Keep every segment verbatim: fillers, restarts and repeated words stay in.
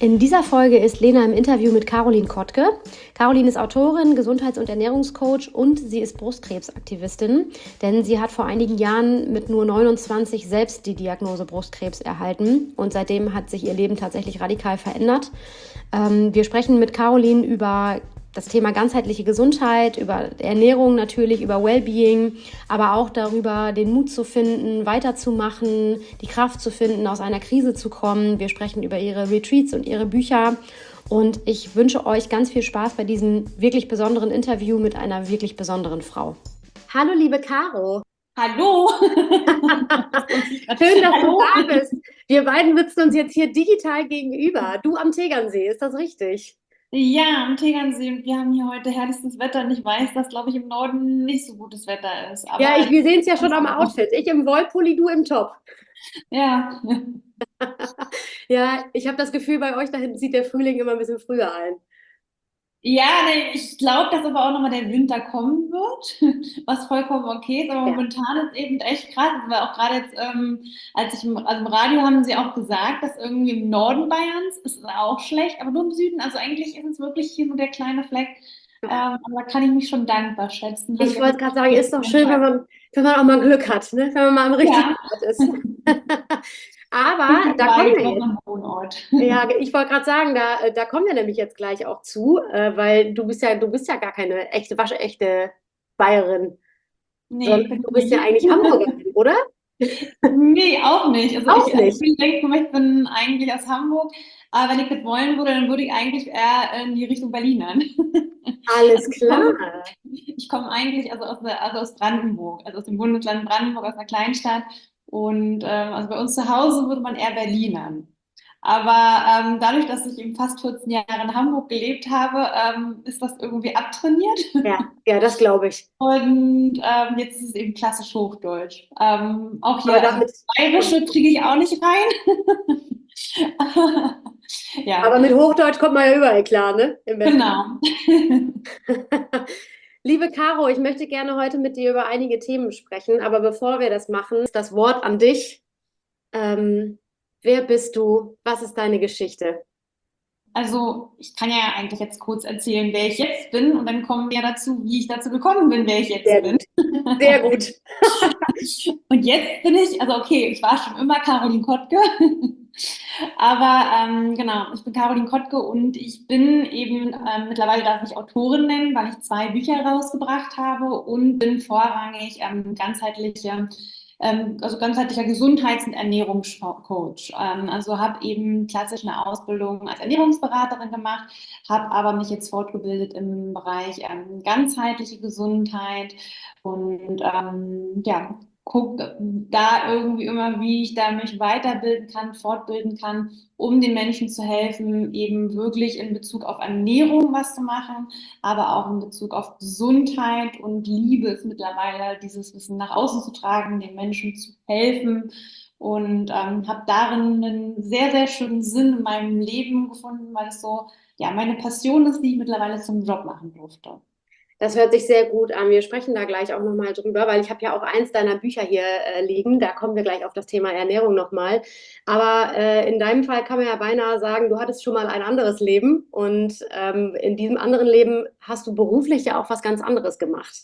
In dieser Folge ist Lena im Interview mit Caroline Kottke. Caroline ist Autorin, Gesundheits- und Ernährungscoach und sie ist Brustkrebsaktivistin, denn sie hat vor einigen Jahren mit nur neunundzwanzig selbst die Diagnose Brustkrebs erhalten und seitdem hat sich ihr Leben tatsächlich radikal verändert. Ähm, wir sprechen mit Caroline über das Thema ganzheitliche Gesundheit, über Ernährung natürlich, über Wellbeing, aber auch darüber, den Mut zu finden, weiterzumachen, die Kraft zu finden, aus einer Krise zu kommen. Wir sprechen über ihre Retreats und ihre Bücher. Und ich wünsche euch ganz viel Spaß bei diesem wirklich besonderen Interview mit einer wirklich besonderen Frau. Hallo, liebe Caro. Hallo! Schön, dass Hallo! du da bist. Wir beiden sitzen uns jetzt hier digital gegenüber. Du am Tegernsee, ist das richtig? Ja, am Tegernsee und wir haben hier heute herrlichstes Wetter und ich weiß, dass, glaube ich, im Norden nicht so gutes Wetter ist. Ja, ich, Aber wir sehen es ja schon am Outfit. Ich im Wollpulli, du im Top. ja, Ja, ich habe das Gefühl, bei euch da hinten zieht der Frühling immer ein bisschen früher ein. ja, nee, ich glaube, dass aber auch nochmal der Winter kommen wird, was vollkommen okay ist. Aber Ja. momentan ist eben echt krass, weil auch gerade jetzt, ähm, als ich im, also im Radio haben sie auch gesagt, dass irgendwie im Norden Bayerns ist es auch schlecht, aber nur im Süden. Also eigentlich ist es wirklich hier nur der kleine Fleck. Ähm, aber da kann ich mich schon dankbar schätzen. Habe Ich ich auf wollte jeden gerade sagen, ist doch schön, wenn Fall. man, wenn man auch mal Glück hat, ne? Wenn man mal am richtigen Ja. Ort ist. Aber da kommen Weit wir von jetzt. meinem Wohnort. Ja, ich wollte gerade sagen, da, äh, da kommen wir nämlich jetzt gleich auch zu, äh, weil du bist ja, du bist ja gar keine echte, waschechte Bayerin, Nee, sondern bin du bist ja ich eigentlich nicht. Hamburgerin, oder? Nee, auch nicht. Also Auch ich, also ich nicht. bin, denke, ich bin eigentlich aus Hamburg, aber wenn ich jetzt wollen würde, dann würde ich eigentlich eher in die Richtung Berlinern. Alles Also ich komme, klar. ich komme eigentlich also aus, der, also aus Brandenburg, also aus dem Bundesland Brandenburg, aus einer Kleinstadt. Und ähm, also bei uns zu Hause würde man eher Berlinern. Aber ähm, dadurch, dass ich eben fast vierzehn Jahre in Hamburg gelebt habe, ähm, ist das irgendwie abtrainiert. Ja, ja, das glaube ich. Und ähm, jetzt ist es eben klassisch Hochdeutsch. Ähm, auch Aber hier, also damit, Bayerische kriege ich auch nicht rein. Ja, aber mit Hochdeutsch kommt man ja überall klar, ne? Im besten genau. Liebe Caro, ich möchte gerne heute mit dir über einige Themen sprechen, aber bevor wir das machen, ist das Wort an dich. Ähm, wer bist du? Was ist deine Geschichte? Also ich kann ja eigentlich jetzt kurz erzählen, wer ich jetzt bin und dann kommen wir dazu, wie ich dazu gekommen bin, wer ich jetzt Sehr bin. gut. Sehr gut. Und jetzt bin ich, also okay, ich war schon immer Caroline Kottke, aber ähm, genau, ich bin Caroline Kottke und ich bin eben, ähm, mittlerweile darf ich Autorin nennen, weil ich zwei Bücher rausgebracht habe und bin vorrangig ähm, ganzheitliche, ähm, also ganzheitlicher Gesundheits- und Ernährungscoach. Ähm, also habe eben klassisch eine Ausbildung als Ernährungsberaterin gemacht, habe aber mich jetzt fortgebildet im Bereich ähm, ganzheitliche Gesundheit und ähm, ja, gucke da irgendwie immer, wie ich da mich weiterbilden kann, fortbilden kann, um den Menschen zu helfen, eben wirklich in Bezug auf Ernährung was zu machen, aber auch in Bezug auf Gesundheit und Liebe ist mittlerweile dieses Wissen nach außen zu tragen, den Menschen zu helfen und ähm, habe darin einen sehr, sehr schönen Sinn in meinem Leben gefunden, weil es so, ja, meine Passion ist, die ich mittlerweile zum Job machen durfte. Das hört sich sehr gut an. Wir sprechen da gleich auch nochmal drüber, weil ich habe ja auch eins deiner Bücher hier äh, liegen. Da kommen wir gleich auf das Thema Ernährung nochmal. Aber äh, in deinem Fall kann man ja beinahe sagen, du hattest schon mal ein anderes Leben und ähm, in diesem anderen Leben hast du beruflich ja auch was ganz anderes gemacht.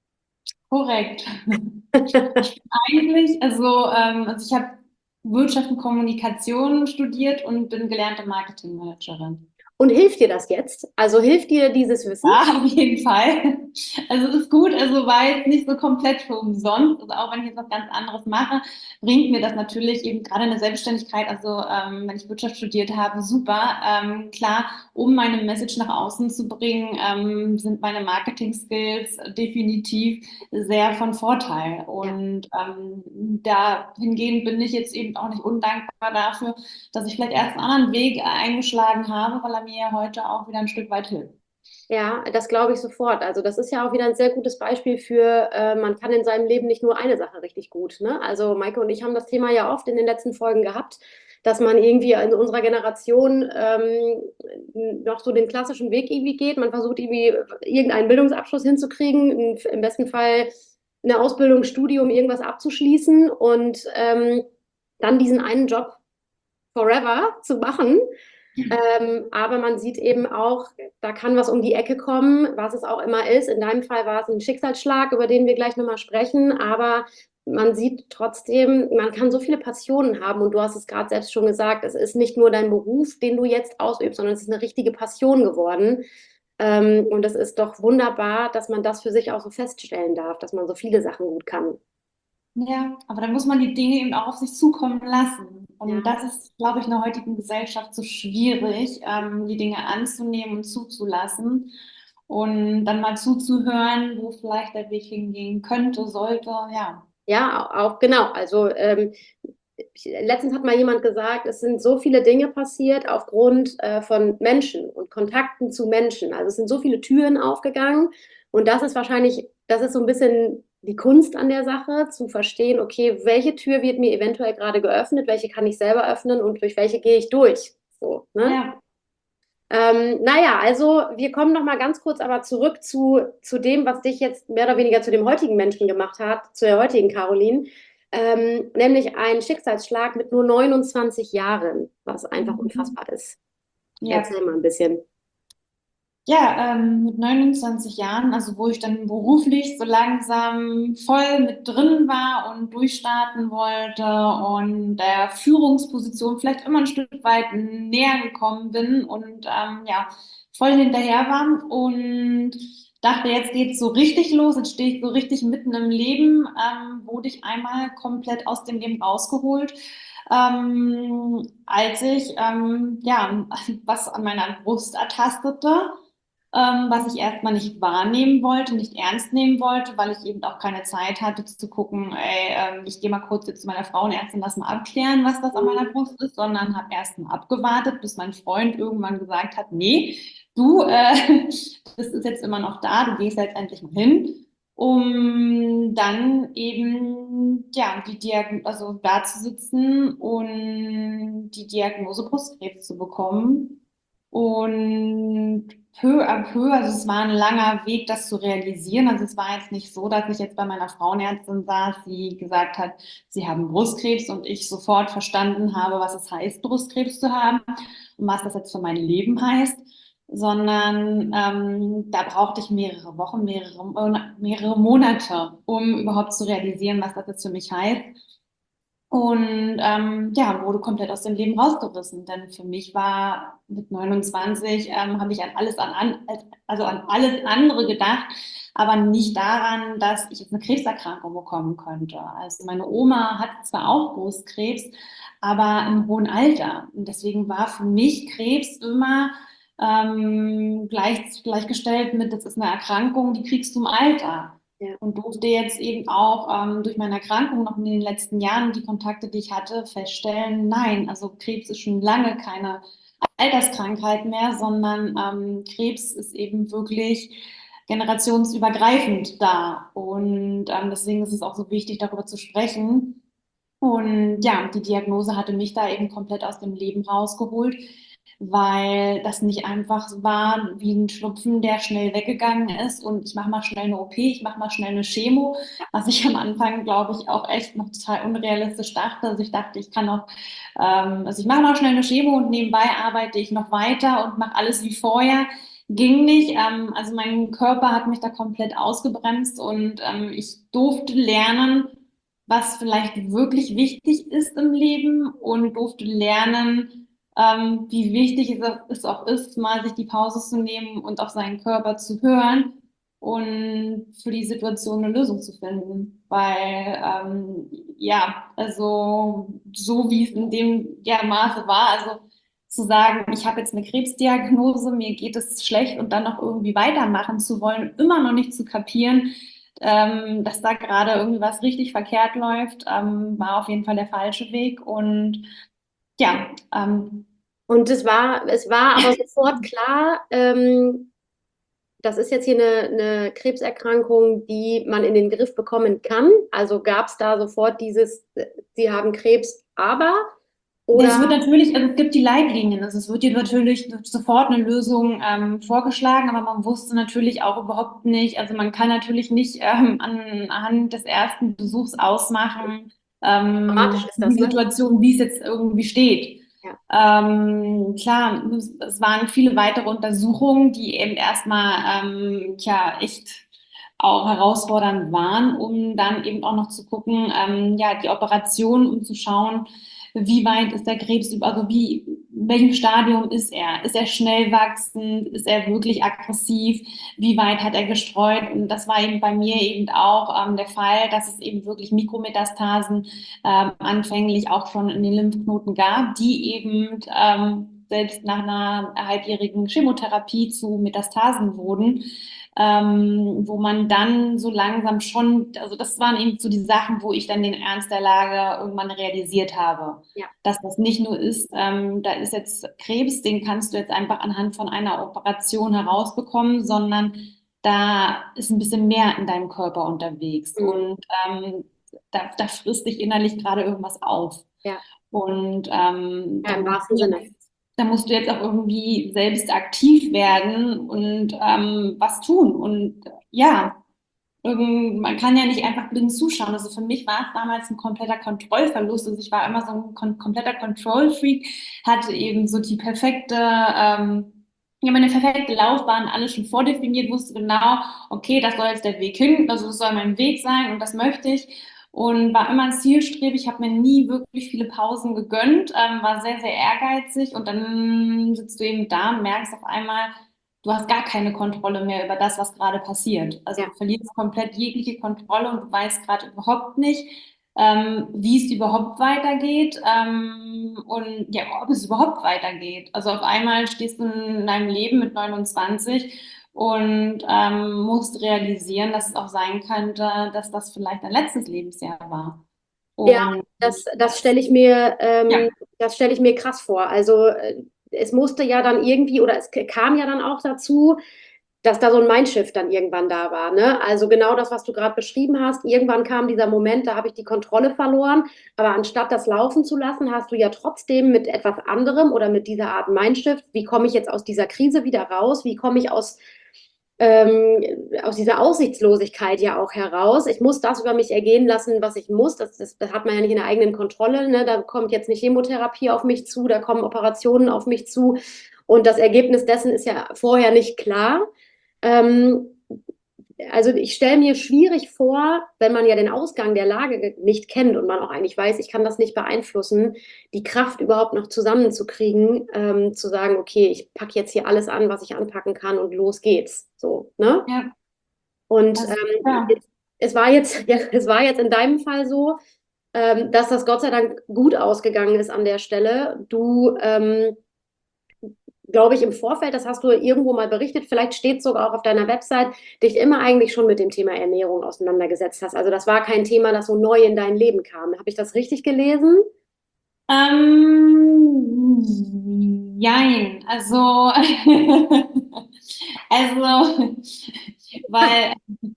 Korrekt. Ich bin eigentlich, also, ähm, also ich habe Wirtschaft und Kommunikation studiert und bin gelernte Marketingmanagerin. Und hilft dir das jetzt? Also hilft dir dieses Wissen? Ja, auf jeden Fall. Also es ist gut, also war jetzt nicht so komplett für umsonst. Also auch wenn ich jetzt was ganz anderes mache, bringt mir das natürlich eben gerade in der Selbstständigkeit, also ähm, wenn ich Wirtschaft studiert habe, super. Ähm, klar, um meine Message nach außen zu bringen, ähm, sind meine Marketing-Skills definitiv sehr von Vorteil. Ja. Und ähm, dahingehend bin ich jetzt eben auch nicht undankbar dafür, dass ich vielleicht erst einen anderen Weg eingeschlagen habe, weil er mir ja heute auch wieder ein Stück weit hilft. Ja, das glaube ich sofort. Also das ist ja auch wieder ein sehr gutes Beispiel für, äh, man kann in seinem Leben nicht nur eine Sache richtig gut. Ne? Also Maike und ich haben das Thema ja oft in den letzten Folgen gehabt, dass man irgendwie in unserer Generation ähm, noch so den klassischen Weg irgendwie geht. Man versucht irgendwie irgendeinen Bildungsabschluss hinzukriegen, im, im besten Fall eine Ausbildung, Studium, irgendwas abzuschließen und ähm, dann diesen einen Job forever zu machen Ähm, aber man sieht eben auch, da kann was um die Ecke kommen, was es auch immer ist. In deinem Fall war es ein Schicksalsschlag, über den wir gleich nochmal sprechen. Aber man sieht trotzdem, man kann so viele Passionen haben. Und du hast es gerade selbst schon gesagt, es ist nicht nur dein Beruf, den du jetzt ausübst, sondern es ist eine richtige Passion geworden. Ähm, und es ist doch wunderbar, dass man das für sich auch so feststellen darf, dass man so viele Sachen gut kann. Ja, aber dann muss man die Dinge eben auch auf sich zukommen lassen. Und Ja. das ist, glaube ich, in der heutigen Gesellschaft so schwierig, ähm, die Dinge anzunehmen und zuzulassen und dann mal zuzuhören, wo vielleicht der Weg hingehen könnte, sollte. Ja, Ja, auch genau. Also ähm, ich, letztens hat mal jemand gesagt, es sind so viele Dinge passiert aufgrund äh, von Menschen und Kontakten zu Menschen. Also es sind so viele Türen aufgegangen und das ist wahrscheinlich, das ist so ein bisschen die Kunst an der Sache, zu verstehen, okay, welche Tür wird mir eventuell gerade geöffnet, welche kann ich selber öffnen und durch welche gehe ich durch. So, ne? ja, Ähm, naja, also wir kommen noch mal ganz kurz aber zurück zu, zu dem, was dich jetzt mehr oder weniger zu dem heutigen Menschen gemacht hat, zu der heutigen Caroline, ähm, nämlich ein Schicksalsschlag mit nur neunundzwanzig Jahren, was einfach mhm. unfassbar ist. Ja. Erzähl mal ein bisschen. Ja, ähm, mit neunundzwanzig Jahren, also wo ich dann beruflich so langsam voll mit drin war und durchstarten wollte und der Führungsposition vielleicht immer ein Stück weit näher gekommen bin und ähm, ja, voll hinterher war und dachte, jetzt geht's so richtig los, jetzt stehe ich so richtig mitten im Leben, ähm, wurde ich einmal komplett aus dem Leben rausgeholt. Ähm, als ich ähm, ja was an meiner Brust ertastete, ähm, was ich erstmal nicht wahrnehmen wollte, nicht ernst nehmen wollte, weil ich eben auch keine Zeit hatte zu gucken, ey, ähm, ich gehe mal kurz jetzt zu meiner Frauenärztin, lass mal abklären, was das an meiner Brust ist, sondern habe erstmal abgewartet, bis mein Freund irgendwann gesagt hat, nee, du, äh, das ist jetzt immer noch da, du gehst jetzt endlich mal hin, um dann eben ja die Diagnose, also da zu sitzen und die Diagnose Brustkrebs zu bekommen. Und peu à peu, also es war ein langer Weg, das zu realisieren. Also es war jetzt nicht so, dass ich jetzt bei meiner Frauenärztin saß, die gesagt hat, sie haben Brustkrebs und ich sofort verstanden habe, was es heißt, Brustkrebs zu haben und was das jetzt für mein Leben heißt, sondern ähm, da brauchte ich mehrere Wochen, mehrere, mehrere Monate, um überhaupt zu realisieren, was das jetzt für mich heißt. Und ähm, ja, wurde komplett aus dem Leben rausgerissen. Denn für mich war mit neunundzwanzig, ähm, habe ich an alles an, an, also an alles andere gedacht, aber nicht daran, dass ich jetzt eine Krebserkrankung bekommen könnte. Also meine Oma hat zwar auch Brustkrebs, aber im hohen Alter. Und deswegen war für mich Krebs immer ähm, gleich, gleichgestellt mit, das ist eine Erkrankung, die kriegst du im Alter. Ja. Und durfte jetzt eben auch ähm, durch meine Erkrankung noch in den letzten Jahren die Kontakte, die ich hatte, feststellen, nein, also Krebs ist schon lange keine Alterskrankheit mehr, sondern ähm, Krebs ist eben wirklich generationsübergreifend da. Und ähm, deswegen ist es auch so wichtig, darüber zu sprechen. Und ja, die Diagnose hatte mich da eben komplett aus dem Leben rausgeholt, weil das nicht einfach war wie ein Schnupfen, der schnell weggegangen ist und ich mache mal schnell eine O P, ich mache mal schnell eine Chemo, was ich am Anfang, glaube ich, auch echt noch total unrealistisch dachte. Also ich dachte, ich kann noch, ähm, also ich mache mal schnell eine Chemo und nebenbei arbeite ich noch weiter und mache alles wie vorher. Ging nicht. Ähm, also mein Körper hat mich da komplett ausgebremst und ähm, ich durfte lernen, was vielleicht wirklich wichtig ist im Leben und durfte lernen, ähm, wie wichtig es auch ist, mal sich die Pause zu nehmen und auf seinen Körper zu hören und für die Situation eine Lösung zu finden. Weil, ähm, ja, also so wie es in dem ja, Maße war, also zu sagen, ich habe jetzt eine Krebsdiagnose, mir geht es schlecht und dann noch irgendwie weitermachen zu wollen, immer noch nicht zu kapieren, ähm, dass da gerade irgendwie was richtig verkehrt läuft, ähm, war auf jeden Fall der falsche Weg. Und ja, ähm, Und es war, es war aber sofort klar, ähm, das ist jetzt hier eine, eine Krebserkrankung, die man in den Griff bekommen kann. Also gab es da sofort dieses, äh, Sie haben Krebs, aber es oder wird natürlich, also es gibt die Leitlinien, also es wird dir natürlich sofort eine Lösung ähm, vorgeschlagen, aber man wusste natürlich auch überhaupt nicht, also man kann natürlich nicht ähm, anhand des ersten Besuchs ausmachen, dramatisch ähm, ist die das, ne? Situation, wie es jetzt irgendwie steht. Ja. Ähm, klar, es, es waren viele weitere Untersuchungen, die eben erstmal, ähm, tja, echt auch herausfordernd waren, um dann eben auch noch zu gucken, ähm, ja, die Operation, um zu schauen, wie weit ist der Krebs, über- also wie, in welchem Stadium ist er? Ist er schnell wachsend? Ist er wirklich aggressiv? Wie weit hat er gestreut? Und das war eben bei mir eben auch ähm, der Fall, dass es eben wirklich Mikrometastasen ähm, anfänglich auch schon in den Lymphknoten gab, die eben ähm, selbst nach einer halbjährigen Chemotherapie zu Metastasen wurden, ähm, wo man dann so langsam schon, also das waren eben so die Sachen, wo ich dann den Ernst der Lage irgendwann realisiert habe, Ja. dass das nicht nur ist, ähm, da ist jetzt Krebs, den kannst du jetzt einfach anhand von einer Operation herausbekommen, sondern da ist ein bisschen mehr in deinem Körper unterwegs Mhm. und ähm, da, da frisst dich innerlich gerade irgendwas auf. Ja. Und ähm, Ja, da im musst wahrsten du Sinne. jetzt, da musst du jetzt auch irgendwie selbst aktiv werden und ähm, was tun. Und ja, irgend, man kann ja nicht einfach blind zuschauen. Also für mich war es damals ein kompletter Kontrollverlust. Also ich war immer so ein kon kompletter Control-Freak, hatte eben so die perfekte, ähm, ja, meine perfekte Laufbahn, alles schon vordefiniert, wusste genau, okay, das soll jetzt der Weg hin, also das soll mein Weg sein und das möchte ich. Und war immer zielstrebig, habe mir nie wirklich viele Pausen gegönnt, ähm, war sehr, sehr ehrgeizig und dann sitzt du eben da und merkst auf einmal, du hast gar keine Kontrolle mehr über das, was gerade passiert. Also Ja. du verlierst komplett jegliche Kontrolle und du weißt gerade überhaupt nicht, ähm, wie es überhaupt weitergeht ähm, und ja, ob es überhaupt weitergeht. Also auf einmal stehst du in deinem Leben mit neunundzwanzig und ähm, musst realisieren, dass es auch sein könnte, dass das vielleicht dein letztes Lebensjahr war. Ja, Und das, das das, stelle ich mir, ähm, ja, das stelle ich mir krass vor. Also äh, es musste ja dann irgendwie, oder es kam ja dann auch dazu, dass da so ein Mindshift dann irgendwann da war, ne? Also genau das, was du gerade beschrieben hast. Irgendwann kam dieser Moment, da habe ich die Kontrolle verloren. Aber anstatt das laufen zu lassen, hast du ja trotzdem mit etwas anderem oder mit dieser Art Mindshift, wie komme ich jetzt aus dieser Krise wieder raus? Wie komme ich aus ähm, aus dieser Aussichtslosigkeit ja auch heraus. Ich muss das über mich ergehen lassen, was ich muss. Das, das, das hat man ja nicht in der eigenen Kontrolle. Ne? Da kommt jetzt eine Chemotherapie auf mich zu, da kommen Operationen auf mich zu. Und das Ergebnis dessen ist ja vorher nicht klar. Ähm, also ich stelle mir schwierig vor, wenn man ja den Ausgang der Lage nicht kennt und man auch eigentlich weiß, ich kann das nicht beeinflussen, die Kraft überhaupt noch zusammenzukriegen, ähm, zu sagen, okay, ich packe jetzt hier alles an, was ich anpacken kann und los geht's. So, ne? ja, Und das, ähm, ja. es war jetzt, ja, es war jetzt in deinem Fall so, ähm, dass das Gott sei Dank gut ausgegangen ist an der Stelle. Du ähm, glaube ich, im Vorfeld, das hast du irgendwo mal berichtet, vielleicht steht es sogar auch auf deiner Website, dich immer eigentlich schon mit dem Thema Ernährung auseinandergesetzt hast. Also das war kein Thema, das so neu in dein Leben kam. Habe ich das richtig gelesen? Ähm, jein, also, also, weil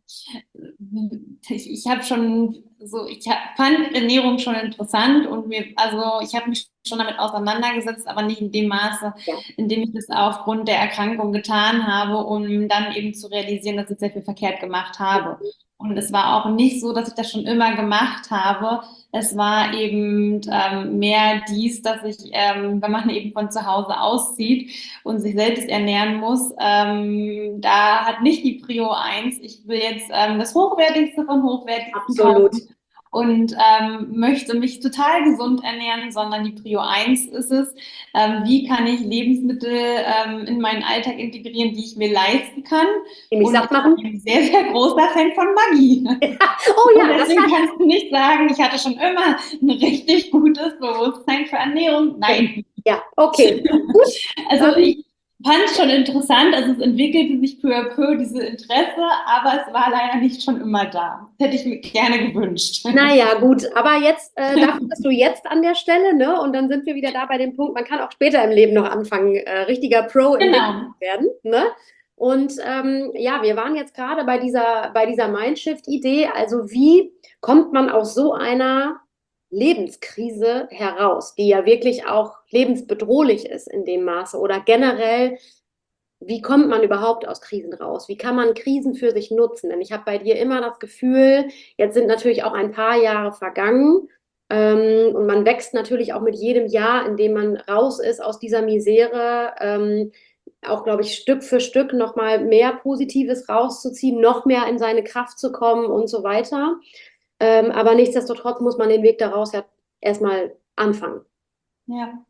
ich, ich habe schon so, ich hab, fand Ernährung schon interessant und mir, also ich habe mich schon damit auseinandergesetzt, aber nicht in dem Maße, Ja. in dem ich das aufgrund der Erkrankung getan habe, um dann eben zu realisieren, dass ich sehr viel verkehrt gemacht habe. Und es war auch nicht so, dass ich das schon immer gemacht habe. Es war eben ähm, mehr dies, dass ich, ähm, wenn man eben von zu Hause auszieht und sich selbst ernähren muss, ähm, da hat nicht die Prio eins. Ich will jetzt ähm, das Hochwertigste vom Hochwertigsten Absolut. kaufen und ähm, möchte mich total gesund ernähren, sondern die Prio eins ist es, ähm, wie kann ich Lebensmittel ähm, in meinen Alltag integrieren, die ich mir leisten kann. Nämlich Und satt ich bin machen. ein sehr, sehr großer Fan von Maggi. Oh Und ja, das deswegen hat. kannst du nicht sagen, ich hatte schon immer ein richtig gutes Bewusstsein für Ernährung. Nein. Ja, okay. Gut. Also Dann ich fand es schon interessant, also es entwickelte sich peu à peu diese Interesse, aber es war leider nicht schon immer da. Das hätte ich mir gerne gewünscht. naja, gut, aber jetzt, äh, dafür bist du jetzt an der Stelle, ne? Und dann sind wir wieder da bei dem Punkt, man kann auch später im Leben noch anfangen, äh, richtiger Pro im Leben Genau. zu werden, ne? Und ähm, ja, wir waren jetzt gerade bei dieser, bei dieser Mindshift-Idee. Also wie kommt man aus so einer Lebenskrise heraus, die ja wirklich auch lebensbedrohlich ist in dem Maße oder generell wie kommt man überhaupt aus Krisen raus? Wie kann man Krisen für sich nutzen? Denn ich habe bei dir immer das Gefühl, jetzt sind natürlich auch ein paar Jahre vergangen. Ähm, und man wächst natürlich auch mit jedem Jahr, in dem man raus ist aus dieser Misere, ähm, auch, glaube ich, Stück für Stück nochmal mehr Positives rauszuziehen, noch mehr in seine Kraft zu kommen und so weiter. Ähm, aber nichtsdestotrotz muss man den Weg daraus ja erstmal anfangen. Ja.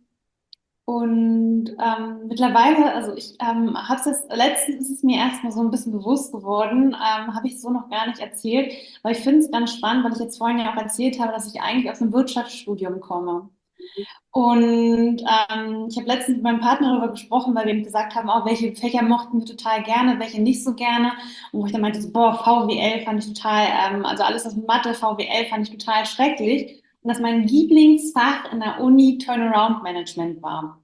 Und ähm, mittlerweile, also ich ähm, habe es jetzt, letztens ist es mir erstmal so ein bisschen bewusst geworden, ähm, habe ich so noch gar nicht erzählt, aber ich finde es ganz spannend, weil ich jetzt vorhin ja auch erzählt habe, dass ich eigentlich aus einem Wirtschaftsstudium komme. Und ähm, ich habe letztens mit meinem Partner darüber gesprochen, weil wir ihm gesagt haben, auch welche Fächer mochten wir total gerne, welche nicht so gerne. Und wo ich dann meinte, so, boah, V W L fand ich total, ähm, also alles was mit Mathe, V W L fand ich total schrecklich. Und dass mein Lieblingsfach in der Uni Turnaround Management war.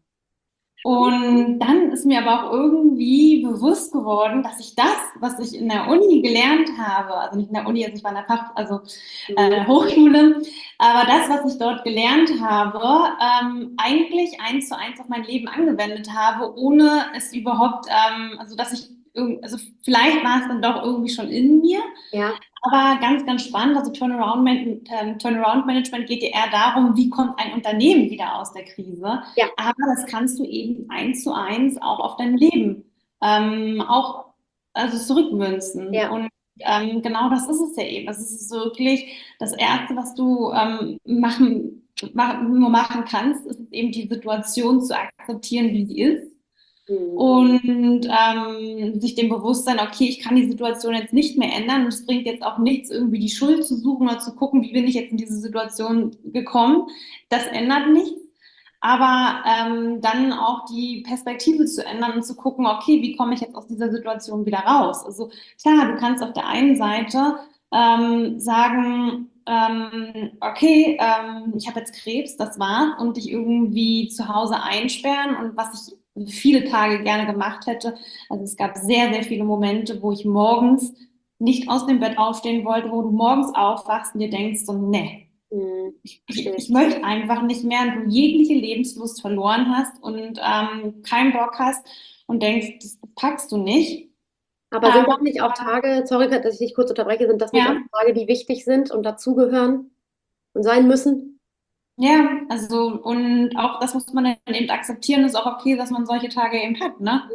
Und dann ist mir aber auch irgendwie bewusst geworden, dass ich das, was ich in der Uni gelernt habe, also nicht in der Uni, also ich war in der Fach, also äh, Mhm. Hochschule, aber das, was ich dort gelernt habe, ähm, eigentlich eins zu eins auf mein Leben angewendet habe, ohne es überhaupt, ähm, also dass ich, irg- also vielleicht war es dann doch irgendwie schon in mir, Ja, aber ganz, ganz spannend. Also Turnaround, Man ähm, Turnaround Management geht ja eher darum, wie kommt ein Unternehmen wieder aus der Krise. ja, Aber das kannst du eben eins zu eins auch auf dein Leben ähm, auch also zurückmünzen. ja. Und ähm, genau das ist es ja eben. Das ist wirklich das Erste, was du ähm, machen, mach, nur machen kannst, ist eben die Situation zu akzeptieren, wie sie ist Mhm. und ähm, sich dem Bewusstsein, okay, ich kann die Situation jetzt nicht mehr ändern und es bringt jetzt auch nichts, irgendwie die Schuld zu suchen oder zu gucken, wie bin ich jetzt in diese Situation gekommen. Das ändert nichts. Aber ähm, dann auch die Perspektive zu ändern und zu gucken, okay, wie komme ich jetzt aus dieser Situation wieder raus? Also klar, du kannst auf der einen Seite ähm, sagen, ähm, okay, ähm, ich habe jetzt Krebs, das war's, und dich irgendwie zu Hause einsperren und was ich viele Tage gerne gemacht hätte. Also es gab sehr, sehr viele Momente, wo ich morgens nicht aus dem Bett aufstehen wollte, wo du morgens aufwachst und dir denkst, so, nee, Mhm. ich, ich, Verstehe ich ich. möchte einfach nicht mehr, und du jegliche Lebenslust verloren hast und ähm, keinen Bock hast und denkst, das packst du nicht. Aber sind Aber das nicht auch Tage, sorry, dass ich dich kurz unterbreche, sind das nicht auch ja, Tage, die wichtig sind und dazugehören und sein müssen? ja, also und auch das muss man dann eben akzeptieren, ist auch okay, dass man solche Tage eben hat, ne?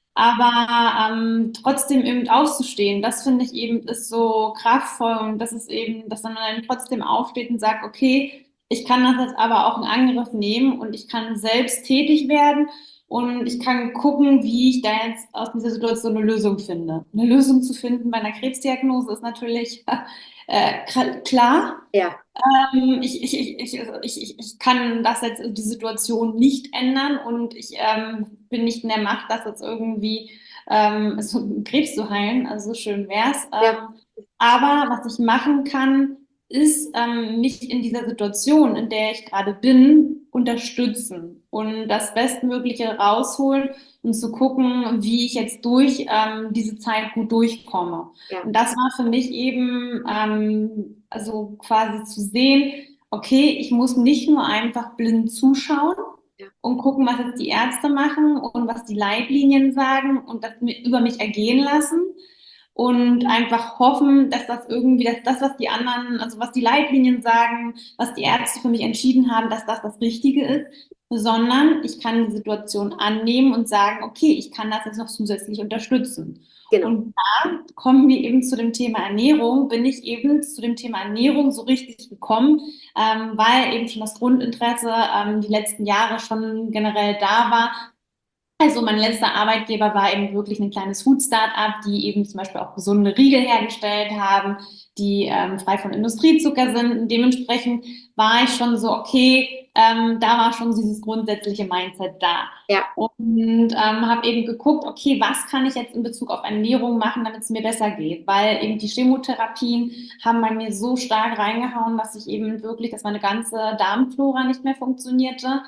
Aber ähm, trotzdem eben aufzustehen, das finde ich eben ist so kraftvoll, und das ist eben, dass man dann trotzdem aufsteht und sagt, okay, ich kann das jetzt aber auch in Angriff nehmen und ich kann selbst tätig werden und ich kann gucken, wie ich da jetzt aus dieser Situation eine Lösung finde. Eine Lösung zu finden bei einer Krebsdiagnose ist natürlich äh, klar. Ja. Ähm, ich, ich, ich, ich, ich, ich ich kann das jetzt, die Situation nicht ändern, und ich ähm, bin nicht in der Macht, das jetzt irgendwie ähm, so Krebs zu heilen. Also so schön wär's. Ja, Ähm, aber was ich machen kann, ist ähm, mich in dieser Situation, in der ich gerade bin, unterstützen und das Bestmögliche rausholen und zu gucken, wie ich jetzt durch ähm, diese Zeit gut durchkomme. ja, Und das war für mich eben, ähm, also quasi zu sehen, okay, ich muss nicht nur einfach blind zuschauen ja, und gucken, was jetzt die Ärzte machen und was die Leitlinien sagen und das mi- über mich ergehen lassen und einfach hoffen, dass das irgendwie, dass das, was die anderen, also was die Leitlinien sagen, was die Ärzte für mich entschieden haben, dass das das Richtige ist, sondern ich kann die Situation annehmen und sagen, okay, ich kann das jetzt noch zusätzlich unterstützen. genau. Und kommen wir eben zu dem Thema Ernährung, bin ich eben zu dem Thema Ernährung so richtig gekommen, ähm, weil eben schon das Grundinteresse ähm, die letzten Jahre schon generell da war. Also mein letzter Arbeitgeber war eben wirklich ein kleines Food-Startup, die eben zum Beispiel auch gesunde Riegel hergestellt haben, die ähm, frei von Industriezucker sind. Und dementsprechend war ich schon so, okay, ähm, da war schon dieses grundsätzliche Mindset da. Ja, Und ähm, habe eben geguckt, okay, was kann ich jetzt in Bezug auf Ernährung machen, damit es mir besser geht? Weil eben die Chemotherapien haben bei mir so stark reingehauen, dass ich eben wirklich, dass meine ganze Darmflora nicht mehr funktionierte.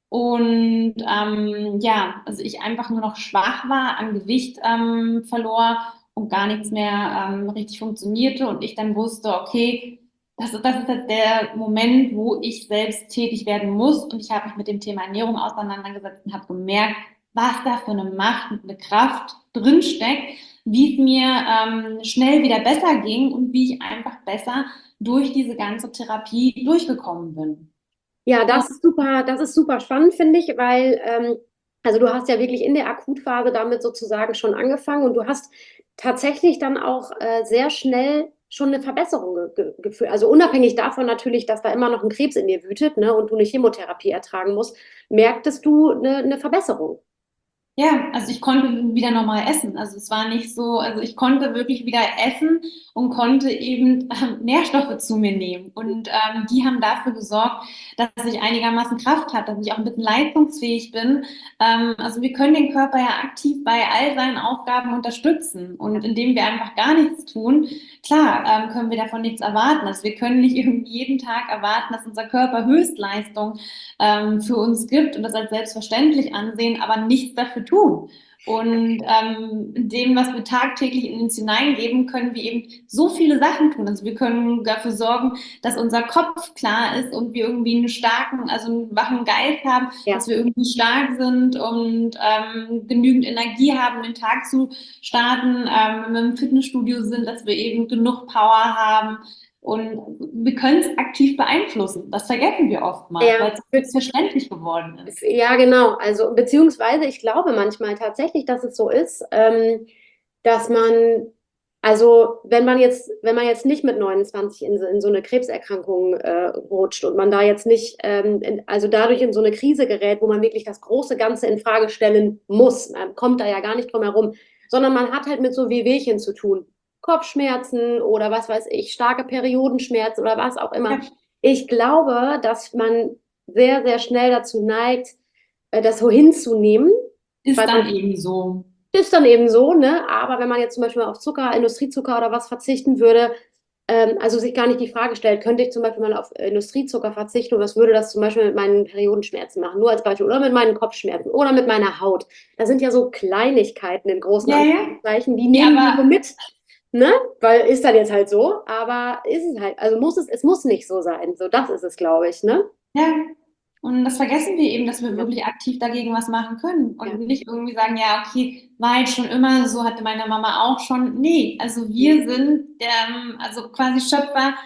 Und ähm, ja, also ich einfach nur noch schwach war, an Gewicht ähm, verlor und gar nichts mehr ähm, richtig funktionierte. Und ich dann wusste, okay, das ist, das ist jetzt der Moment, wo ich selbst tätig werden muss. Und ich habe mich mit dem Thema Ernährung auseinandergesetzt und habe gemerkt, was da für eine Macht und eine Kraft drinsteckt, wie es mir ähm, schnell wieder besser ging und wie ich einfach besser durch diese ganze Therapie durchgekommen bin. Ja, Und das ist super, das ist super spannend, finde ich, weil, ähm, also du hast ja wirklich in der Akutphase damit sozusagen schon angefangen und du hast tatsächlich dann auch äh, sehr schnell schon eine Verbesserung ge ge gefühlt. Also unabhängig davon natürlich, dass da immer noch ein Krebs in dir wütet, ne, und du eine Chemotherapie ertragen musst, merktest du eine, eine Verbesserung. ja, also ich konnte wieder normal essen. Also es war nicht so, also ich konnte wirklich wieder essen und konnte eben ähm, Nährstoffe zu mir nehmen. Und ähm, die haben dafür gesorgt, dass ich einigermaßen Kraft hatte, dass ich auch ein bisschen leistungsfähig bin. Ähm, also wir können den Körper ja aktiv bei all seinen Aufgaben unterstützen. Und indem wir einfach gar nichts tun, klar, ähm, können wir davon nichts erwarten. Also wir können nicht irgendwie jeden Tag erwarten, dass unser Körper Höchstleistung ähm, für uns gibt und das als selbstverständlich ansehen, aber nichts dafür tun. Und ähm, in dem, was wir tagtäglich in uns hineingeben, können wir eben so viele Sachen tun. Also wir können dafür sorgen, dass unser Kopf klar ist und wir irgendwie einen starken, also einen wachen Geist haben, Ja. dass wir irgendwie stark sind und ähm, genügend Energie haben, den Tag zu starten, ähm, wenn wir im Fitnessstudio sind, dass wir eben genug Power haben. Und wir können es aktiv beeinflussen. Das vergessen wir oftmals, weil Ja, es selbstverständlich geworden ist. ja, genau. Also, beziehungsweise ich glaube manchmal tatsächlich, dass es so ist, ähm, dass man, also wenn man jetzt, wenn man jetzt nicht mit neunundzwanzig in, so- in so eine Krebserkrankung äh, rutscht und man da jetzt nicht, ähm, in, also dadurch in so eine Krise gerät, wo man wirklich das große Ganze in Frage stellen muss, man kommt da ja gar nicht drum herum, sondern man hat halt mit so Wehwehchen zu tun. Kopfschmerzen oder was weiß ich, starke Periodenschmerzen oder was auch immer. Ja, Ich glaube, dass man sehr, sehr schnell dazu neigt, äh, das so hinzunehmen, ist weil man dann eben so. ist dann eben so, ne? Aber wenn man jetzt zum Beispiel auf Zucker, Industriezucker oder was verzichten würde, ähm, also sich gar nicht die Frage stellt, könnte ich zum Beispiel mal auf Industriezucker verzichten und was würde das zum Beispiel mit meinen Periodenschmerzen machen? Nur als Beispiel. Oder mit meinen Kopfschmerzen oder mit meiner Haut. Das sind ja so Kleinigkeiten in großen Ja, ja. Anführungszeichen, die Nee, nehmen wir aber so mit, ne? Weil ist dann jetzt halt so, aber ist es halt, also muss es, es muss nicht so sein. So, das ist es, glaube ich, ne? ja, und das vergessen wir eben, dass wir Ja, wirklich aktiv dagegen was machen können ja. und nicht irgendwie sagen, ja, okay, war jetzt schon immer so, hatte meine Mama auch schon. Nee, also Mhm. wir sind ähm, also quasi Schöpfer,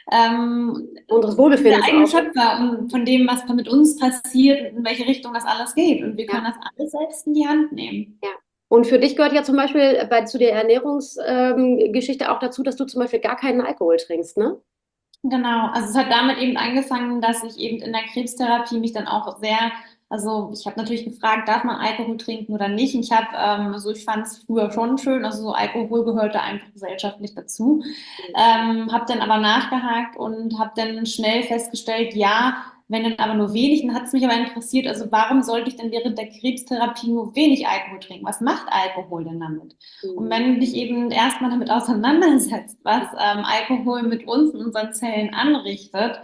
ähm, Unseres sind der Wohlbefindens eigene auch. Schöpfer und von dem, was mit uns passiert und in welche Richtung das alles geht. Und wir Ja. können das alles selbst in die Hand nehmen. Ja. Und für dich gehört ja zum Beispiel bei, zu der Ernährungsgeschichte ähm, Geschichte auch dazu, dass du zum Beispiel gar keinen Alkohol trinkst, ne? Genau, also es hat damit eben angefangen, dass ich eben in der Krebstherapie mich dann auch sehr, also ich habe natürlich gefragt, darf man Alkohol trinken oder nicht? Und ich habe, ähm, also ich fand es früher schon schön, also so Alkohol gehörte einfach gesellschaftlich dazu, ähm, habe dann aber nachgehakt und habe dann schnell festgestellt, ja, wenn dann aber nur wenig, dann hat es mich aber interessiert, also warum sollte ich denn während der Krebstherapie nur wenig Alkohol trinken? Was macht Alkohol denn damit? Und Mhm. wenn du dich eben erstmal damit auseinandersetzt, was ähm, Alkohol mit uns und unseren Zellen anrichtet,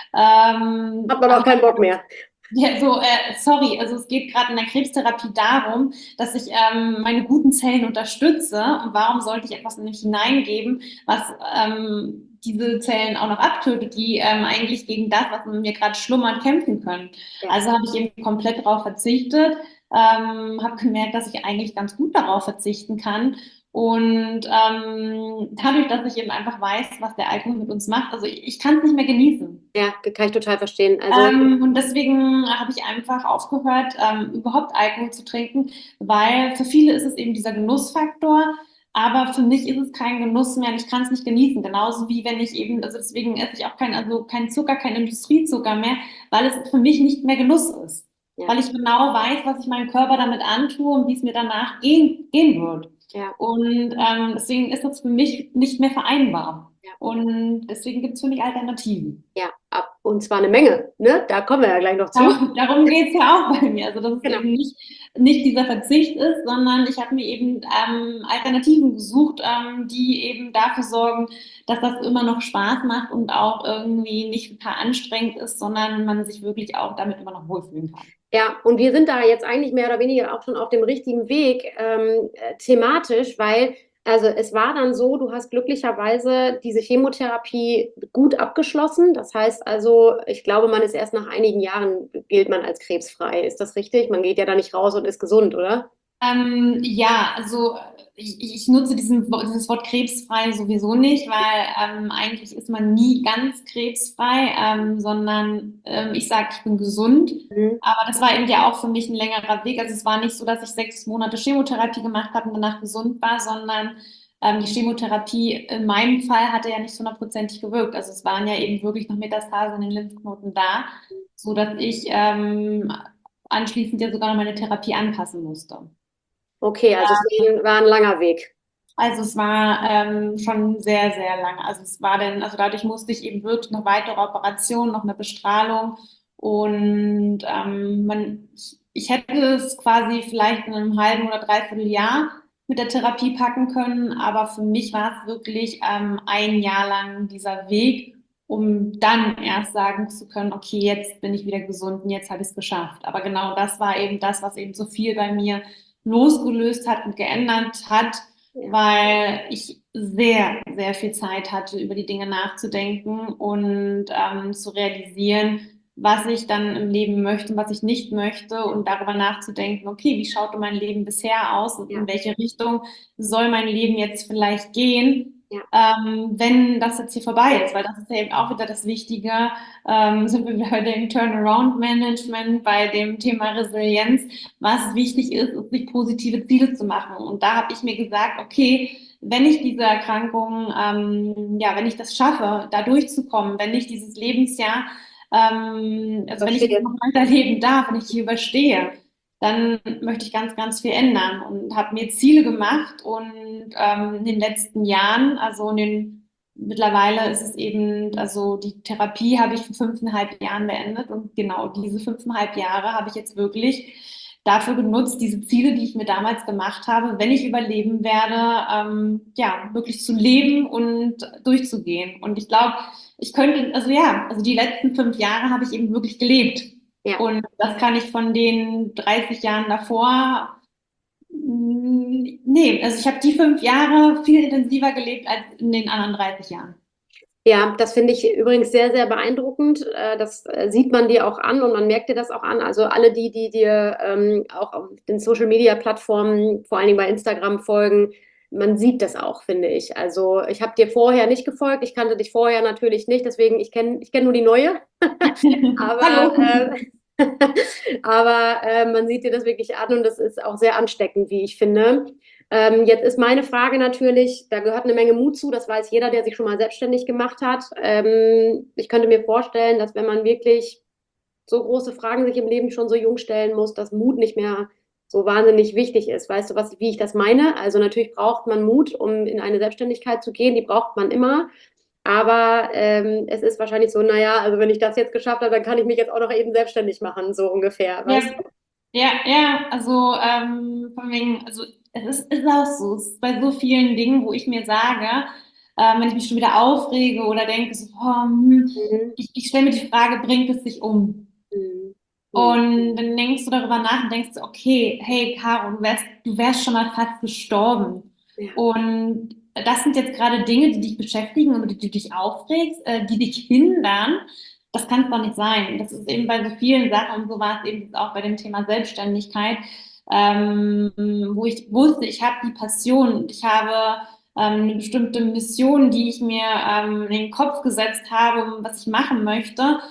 Hat ähm, man auch keinen Bock mehr. ja, so, äh, sorry, also es geht gerade in der Krebstherapie darum, dass ich ähm, meine guten Zellen unterstütze. Und warum sollte ich etwas in mich hineingeben, was ähm, diese Zellen auch noch abtötet, die ähm, eigentlich gegen das, was in mir gerade schlummert, kämpfen können? Ja. Also habe ich eben komplett darauf verzichtet, ähm, habe gemerkt, dass ich eigentlich ganz gut darauf verzichten kann. Und ähm, dadurch, dass ich eben einfach weiß, was der Alkohol mit uns macht, also ich, ich kann es nicht mehr genießen. Ja, kann ich total verstehen. Also, Ähm, und deswegen habe ich einfach aufgehört, ähm, überhaupt Alkohol zu trinken, weil für viele ist es eben dieser Genussfaktor, aber für mich ist es kein Genuss mehr und ich kann es nicht genießen. Genauso wie wenn ich eben, also deswegen esse ich auch kein, also kein Zucker, kein Industriezucker mehr, weil es für mich nicht mehr Genuss ist. ja, Weil ich genau weiß, was ich meinem Körper damit antue und wie es mir danach gehen, gehen wird. ja, Und ähm, deswegen ist das für mich nicht mehr vereinbar. ja, Und deswegen gibt es für mich Alternativen. ja. Ab, und zwar eine Menge, ne? Da kommen wir ja gleich noch zu. Darum, darum geht es ja auch bei mir. Also, dass es Genau. eben nicht, nicht dieser Verzicht ist, sondern ich habe mir eben ähm, Alternativen gesucht, ähm, die eben dafür sorgen, dass das immer noch Spaß macht und auch irgendwie nicht total anstrengend ist, sondern man sich wirklich auch damit immer noch wohlfühlen kann. Ja, und wir sind da jetzt eigentlich mehr oder weniger auch schon auf dem richtigen Weg, ähm, äh, thematisch, weil, also es war dann so, du hast glücklicherweise diese Chemotherapie gut abgeschlossen. Das heißt also, ich glaube, man ist erst nach einigen Jahren, gilt man als krebsfrei. Ist das richtig? Man geht ja da nicht raus und ist gesund, oder? Ähm, ja, also ich, ich nutze diesen, Wo- dieses Wort krebsfrei sowieso nicht, weil ähm, eigentlich ist man nie ganz krebsfrei, ähm, sondern ähm, ich sage, ich bin gesund. Mhm. Aber das war eben ja auch für mich ein längerer Weg. Also es war nicht so, dass ich sechs Monate Chemotherapie gemacht habe und danach gesund war, sondern ähm, die Chemotherapie in meinem Fall hatte ja nicht hundertprozentig gewirkt. Also es waren ja eben wirklich noch Metastasen in den Lymphknoten da, so dass ich ähm, anschließend ja sogar noch meine Therapie anpassen musste. Okay, also es war ein, war ein langer Weg. Also es war ähm, schon sehr, sehr lang. Also es war dann, also dadurch musste ich eben wirklich eine weitere Operation, noch eine Bestrahlung und ähm, man, ich, ich hätte es quasi vielleicht in einem halben oder dreiviertel Jahr mit der Therapie packen können, aber für mich war es wirklich ähm, ein Jahr lang dieser Weg, um dann erst sagen zu können, okay, jetzt bin ich wieder gesund und jetzt habe ich es geschafft. Aber genau das war eben das, was eben so viel bei mir losgelöst hat und geändert hat, Ja. weil ich sehr, sehr viel Zeit hatte, über die Dinge nachzudenken und ähm, zu realisieren, was ich dann im Leben möchte und was ich nicht möchte und darüber nachzudenken, okay, wie schaute mein Leben bisher aus und Ja, in welche Richtung soll mein Leben jetzt vielleicht gehen, ja, ähm, wenn das jetzt hier vorbei ist, weil das ist ja eben auch wieder das Wichtige, ähm, sind wir bei dem Turnaround-Management, bei dem Thema Resilienz, was wichtig ist, ist, sich positive Ziele zu machen. Und da habe ich mir gesagt, okay, wenn ich diese Erkrankung, ähm, ja, wenn ich das schaffe, da durchzukommen, wenn ich dieses Lebensjahr, ähm, also wenn ich jetzt verstehe. noch weiterleben darf, wenn ich hier überstehe, dann möchte ich ganz, ganz viel ändern und habe mir Ziele gemacht und ähm, in den letzten Jahren, also in den, mittlerweile ist es eben, also die Therapie habe ich vor fünfeinhalb Jahren beendet und genau diese fünfeinhalb Jahre habe ich jetzt wirklich dafür genutzt, diese Ziele, die ich mir damals gemacht habe, wenn ich überleben werde, ähm, ja, wirklich zu leben und durchzugehen. Und ich glaube, ich könnte, also ja, also die letzten fünf Jahre habe ich eben wirklich gelebt. Ja. Und das kann ich von den dreißig Jahren davor, mm, nee, also ich habe die fünf Jahre viel intensiver gelebt als in den anderen dreißig Jahren. Ja, das finde ich übrigens sehr, sehr beeindruckend. Äh, Das äh, sieht man dir auch an und man merkt dir das auch an. Also alle die, die dir ähm, auch auf den Social-Media-Plattformen, vor allen Dingen bei Instagram folgen, man sieht das auch, finde ich. Also ich habe dir vorher nicht gefolgt, ich kannte dich vorher natürlich nicht, deswegen ich kenne ich kenn nur die neue. Aber, Hallo. äh, aber äh, man sieht dir das wirklich an und das ist auch sehr ansteckend, wie ich finde. Ähm, jetzt ist meine Frage natürlich, da gehört eine Menge Mut zu, das weiß jeder, der sich schon mal selbstständig gemacht hat. Ähm, ich könnte mir vorstellen, dass wenn man wirklich so große Fragen sich im Leben schon so jung stellen muss, dass Mut nicht mehr so wahnsinnig wichtig ist. Weißt du, was, wie ich das meine? Also natürlich braucht man Mut, um in eine Selbstständigkeit zu gehen, die braucht man immer. Aber ähm, es ist wahrscheinlich so, naja, also wenn ich das jetzt geschafft habe, dann kann ich mich jetzt auch noch eben selbstständig machen, so ungefähr, Ja, weißt du? ja, ja, also ähm, von wegen, also es ist, ist auch so, es ist bei so vielen Dingen, wo ich mir sage, ähm, wenn ich mich schon wieder aufrege oder denke, so, oh, hm, Mhm. ich, ich stelle mir die Frage, bringt es sich um? Mhm. Mhm. Und dann denkst du darüber nach und denkst, okay, hey Caro, du wärst, du wärst schon mal fast gestorben. Ja. Und das sind jetzt gerade Dinge, die dich beschäftigen und die du dich aufregst, äh, die dich hindern. Das kann es doch nicht sein. Das ist eben bei so vielen Sachen, und so war es eben auch bei dem Thema Selbstständigkeit, ähm, wo ich wusste, ich habe die Passion und ich habe ähm, eine bestimmte Mission, die ich mir ähm, in den Kopf gesetzt habe, was ich machen möchte.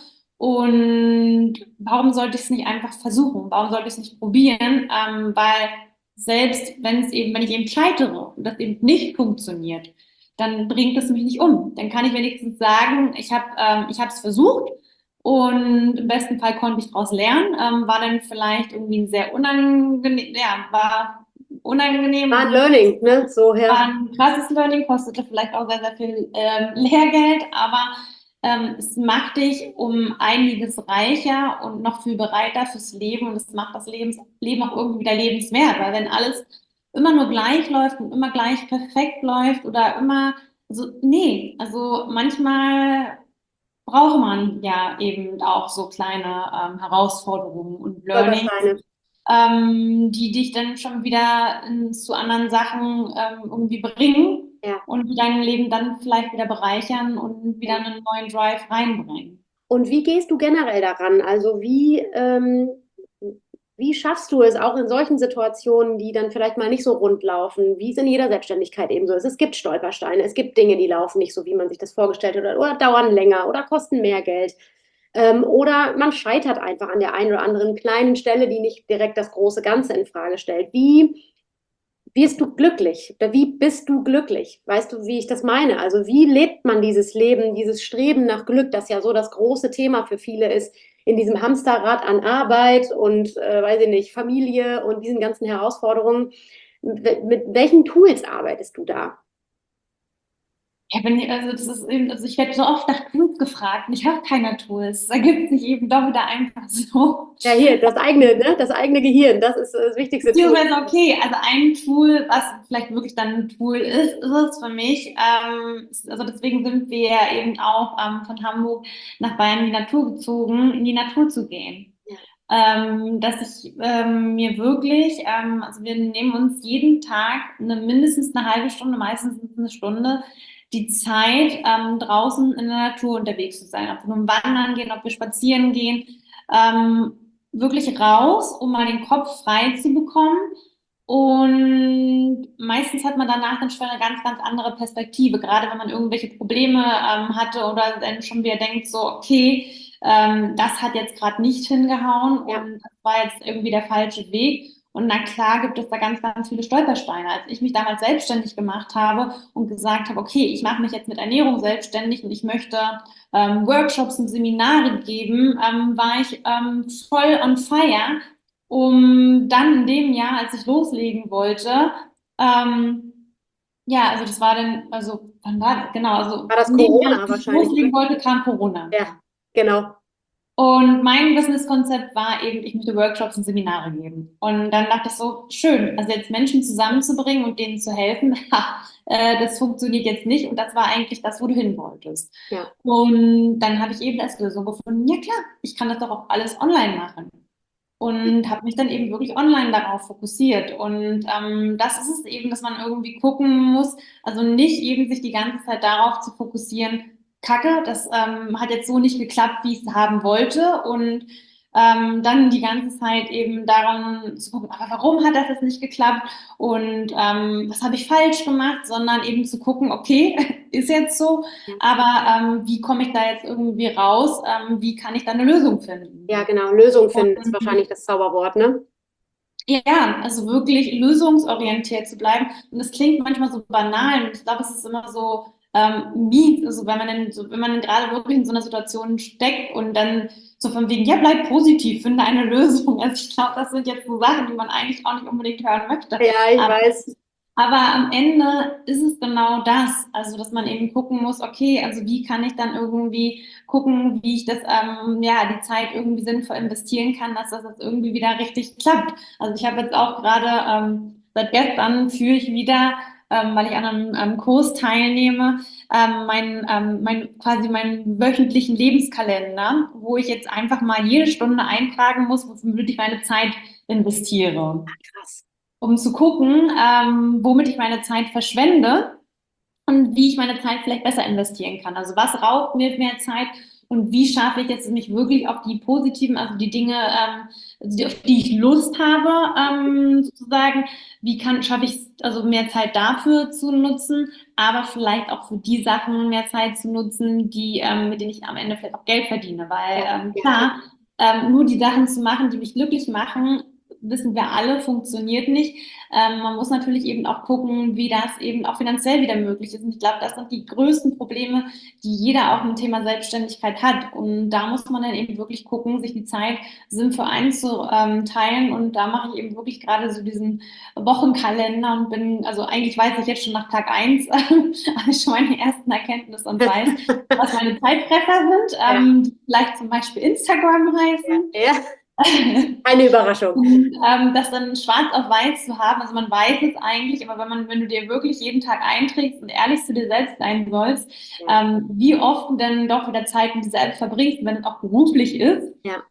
Und warum sollte ich es nicht einfach versuchen? Warum sollte ich es nicht probieren? Ähm, weil selbst wenn es eben, wenn ich eben scheitere und das eben nicht funktioniert, dann bringt es mich nicht um. Dann kann ich wenigstens sagen, ich habe ähm, ich habe es versucht und im besten Fall konnte ich daraus lernen. Ähm, war dann vielleicht irgendwie ein sehr unangenehm, ja, war unangenehm War und ein wirklich Learning, ne? So, war ja. ein krasses Learning, kostete vielleicht auch sehr, sehr viel ähm, Lehrgeld, aber ähm, es macht dich um einiges reicher und noch viel bereiter fürs Leben und es macht das Lebens Leben auch irgendwie wieder lebenswert, weil wenn alles immer nur gleich läuft und immer gleich perfekt läuft oder immer, also nee, also manchmal braucht man ja eben auch so kleine ähm, Herausforderungen und Learning Stolpersteine. ähm, die dich dann schon wieder in, zu anderen Sachen ähm, irgendwie bringen Ja, und die dein Leben dann vielleicht wieder bereichern und wieder ja. einen neuen Drive reinbringen. Und wie gehst du generell daran? Also wie, ähm, Wie schaffst du es auch in solchen Situationen, die dann vielleicht mal nicht so rund laufen, wie es in jeder Selbstständigkeit eben so ist? Es gibt Stolpersteine, es gibt Dinge, die laufen nicht so, wie man sich das vorgestellt hat, oder, oder dauern länger oder kosten mehr Geld. Ähm, oder man scheitert einfach an der einen oder anderen kleinen Stelle, die nicht direkt das große Ganze in Frage stellt. Wie wirst du glücklich? Oder wie bist du glücklich? Weißt du, wie ich das meine? Also wie lebt man dieses Leben, dieses Streben nach Glück, das ja so das große Thema für viele ist, in diesem Hamsterrad an Arbeit und, äh, weiß ich nicht, Familie und diesen ganzen Herausforderungen. Mit, mit welchen Tools arbeitest du da? Ja, wenn ich, also das ist eben, also ich werde so oft nach Tools gefragt und ich habe keine Tools. Da gibt es sich eben doch wieder einfach so. Ja, hier, das eigene, ne? Das eigene Gehirn, das ist das wichtigste Tool. Beziehungsweise, okay, also ein Tool, was vielleicht wirklich dann ein Tool ist, ist es für mich. Ähm, also deswegen sind wir ja eben auch ähm, von Hamburg nach Bayern in die Natur gezogen, in die Natur zu gehen. Ja. Ähm, dass ich ähm, mir wirklich, ähm, also wir nehmen uns jeden Tag eine, mindestens eine halbe Stunde, meistens eine Stunde, die Zeit, ähm, draußen in der Natur unterwegs zu sein. Ob wir nun wandern gehen, ob wir spazieren gehen, ähm, wirklich raus, um mal den Kopf frei zu bekommen. Und meistens hat man danach dann schon eine ganz, ganz andere Perspektive, gerade wenn man irgendwelche Probleme ähm, hatte oder dann schon wieder denkt, so, okay, ähm, das hat jetzt gerade nicht hingehauen Ja. und das war jetzt irgendwie der falsche Weg. Und na klar gibt es da ganz, ganz viele Stolpersteine. Als ich mich damals selbstständig gemacht habe und gesagt habe, okay, ich mache mich jetzt mit Ernährung selbstständig und ich möchte ähm, Workshops und Seminare geben, ähm, war ich ähm, voll on fire, um dann in dem Jahr, als ich loslegen wollte, ähm, ja, also das war dann, also wann war das? Genau, also War das in dem Jahr, Corona als ich wahrscheinlich, loslegen ne? wollte, kam Corona. Ja, genau. Und mein Businesskonzept war eben, ich möchte Workshops und Seminare geben. Und dann dachte ich so, schön, also jetzt Menschen zusammenzubringen und denen zu helfen, ha, äh, das funktioniert jetzt nicht. Und das war eigentlich das, wo du hin wolltest. Ja. Und dann habe ich eben als Lösung gefunden, ja klar, ich kann das doch auch alles online machen. Und habe mich dann eben wirklich online darauf fokussiert. Und ähm, das ist es eben, dass man irgendwie gucken muss, also nicht eben sich die ganze Zeit darauf zu fokussieren, Kacke, das ähm, hat jetzt so nicht geklappt, wie ich es haben wollte. Und ähm, dann die ganze Zeit eben daran zu gucken, aber warum hat das jetzt nicht geklappt und ähm, was habe ich falsch gemacht, sondern eben zu gucken, okay, ist jetzt so, aber ähm, wie komme ich da jetzt irgendwie raus? Ähm, wie kann ich da eine Lösung finden? Ja, genau. Lösung Und, finden ist wahrscheinlich das Zauberwort, ne? ja, also wirklich lösungsorientiert zu bleiben. Und das klingt manchmal so banal und ich glaube, es ist immer so ähm, mies, also wenn man dann so, wenn man dann gerade wirklich in so einer Situation steckt und dann so von wegen, ja, bleib positiv, finde eine Lösung. Also ich glaube, das sind jetzt so Sachen, die man eigentlich auch nicht unbedingt hören möchte. Ja, ich Aber weiß. aber am Ende ist es genau das, also dass man eben gucken muss, okay, also wie kann ich dann irgendwie gucken, wie ich das, ähm, ja, die Zeit irgendwie sinnvoll investieren kann, dass das jetzt irgendwie wieder richtig klappt. Also ich habe jetzt auch gerade, ähm, seit gestern führe ich wieder, ähm, weil ich an einem ähm, Kurs teilnehme, ähm, mein, ähm, mein, quasi meinen wöchentlichen Lebenskalender, wo ich jetzt einfach mal jede Stunde eintragen muss, womit ich meine Zeit investiere, Krass. um zu gucken, ähm, womit ich meine Zeit verschwende und wie ich meine Zeit vielleicht besser investieren kann. Also was raubt mir mehr Zeit und wie schaffe ich jetzt mich wirklich auf die positiven, also die Dinge, ähm, also die, auf die ich Lust habe, ähm, sozusagen, wie kann, schaffe ich also mehr Zeit dafür zu nutzen, aber vielleicht auch für die Sachen mehr Zeit zu nutzen, die, ähm, mit denen ich am Ende vielleicht auch Geld verdiene. Weil Ja, ähm, ja, klar, ähm, nur die Sachen zu machen, die mich glücklich machen, wissen wir alle, funktioniert nicht. Ähm, man muss natürlich eben auch gucken, wie das eben auch finanziell wieder möglich ist. Und ich glaube, das sind die größten Probleme, die jeder auch im Thema Selbstständigkeit hat. Und da muss man dann eben wirklich gucken, sich die Zeit sinnvoll einzuteilen. Und da mache ich eben wirklich gerade so diesen Wochenkalender und bin, also eigentlich weiß ich jetzt schon nach Tag eins, habe ich schon meine ersten Erkenntnisse und weiß, was meine Zeitfresser sind, ja, ähm, die vielleicht zum Beispiel Instagram ja, heißen. ja. Eine Überraschung. Und ähm, das dann schwarz auf weiß zu haben, also man weiß es eigentlich, aber wenn man, wenn du dir wirklich jeden Tag einträgst und ehrlich zu dir selbst sein sollst, Ja, ähm, wie oft du dann doch wieder Zeit mit dir selbst verbringst, wenn es auch beruflich ist, ja,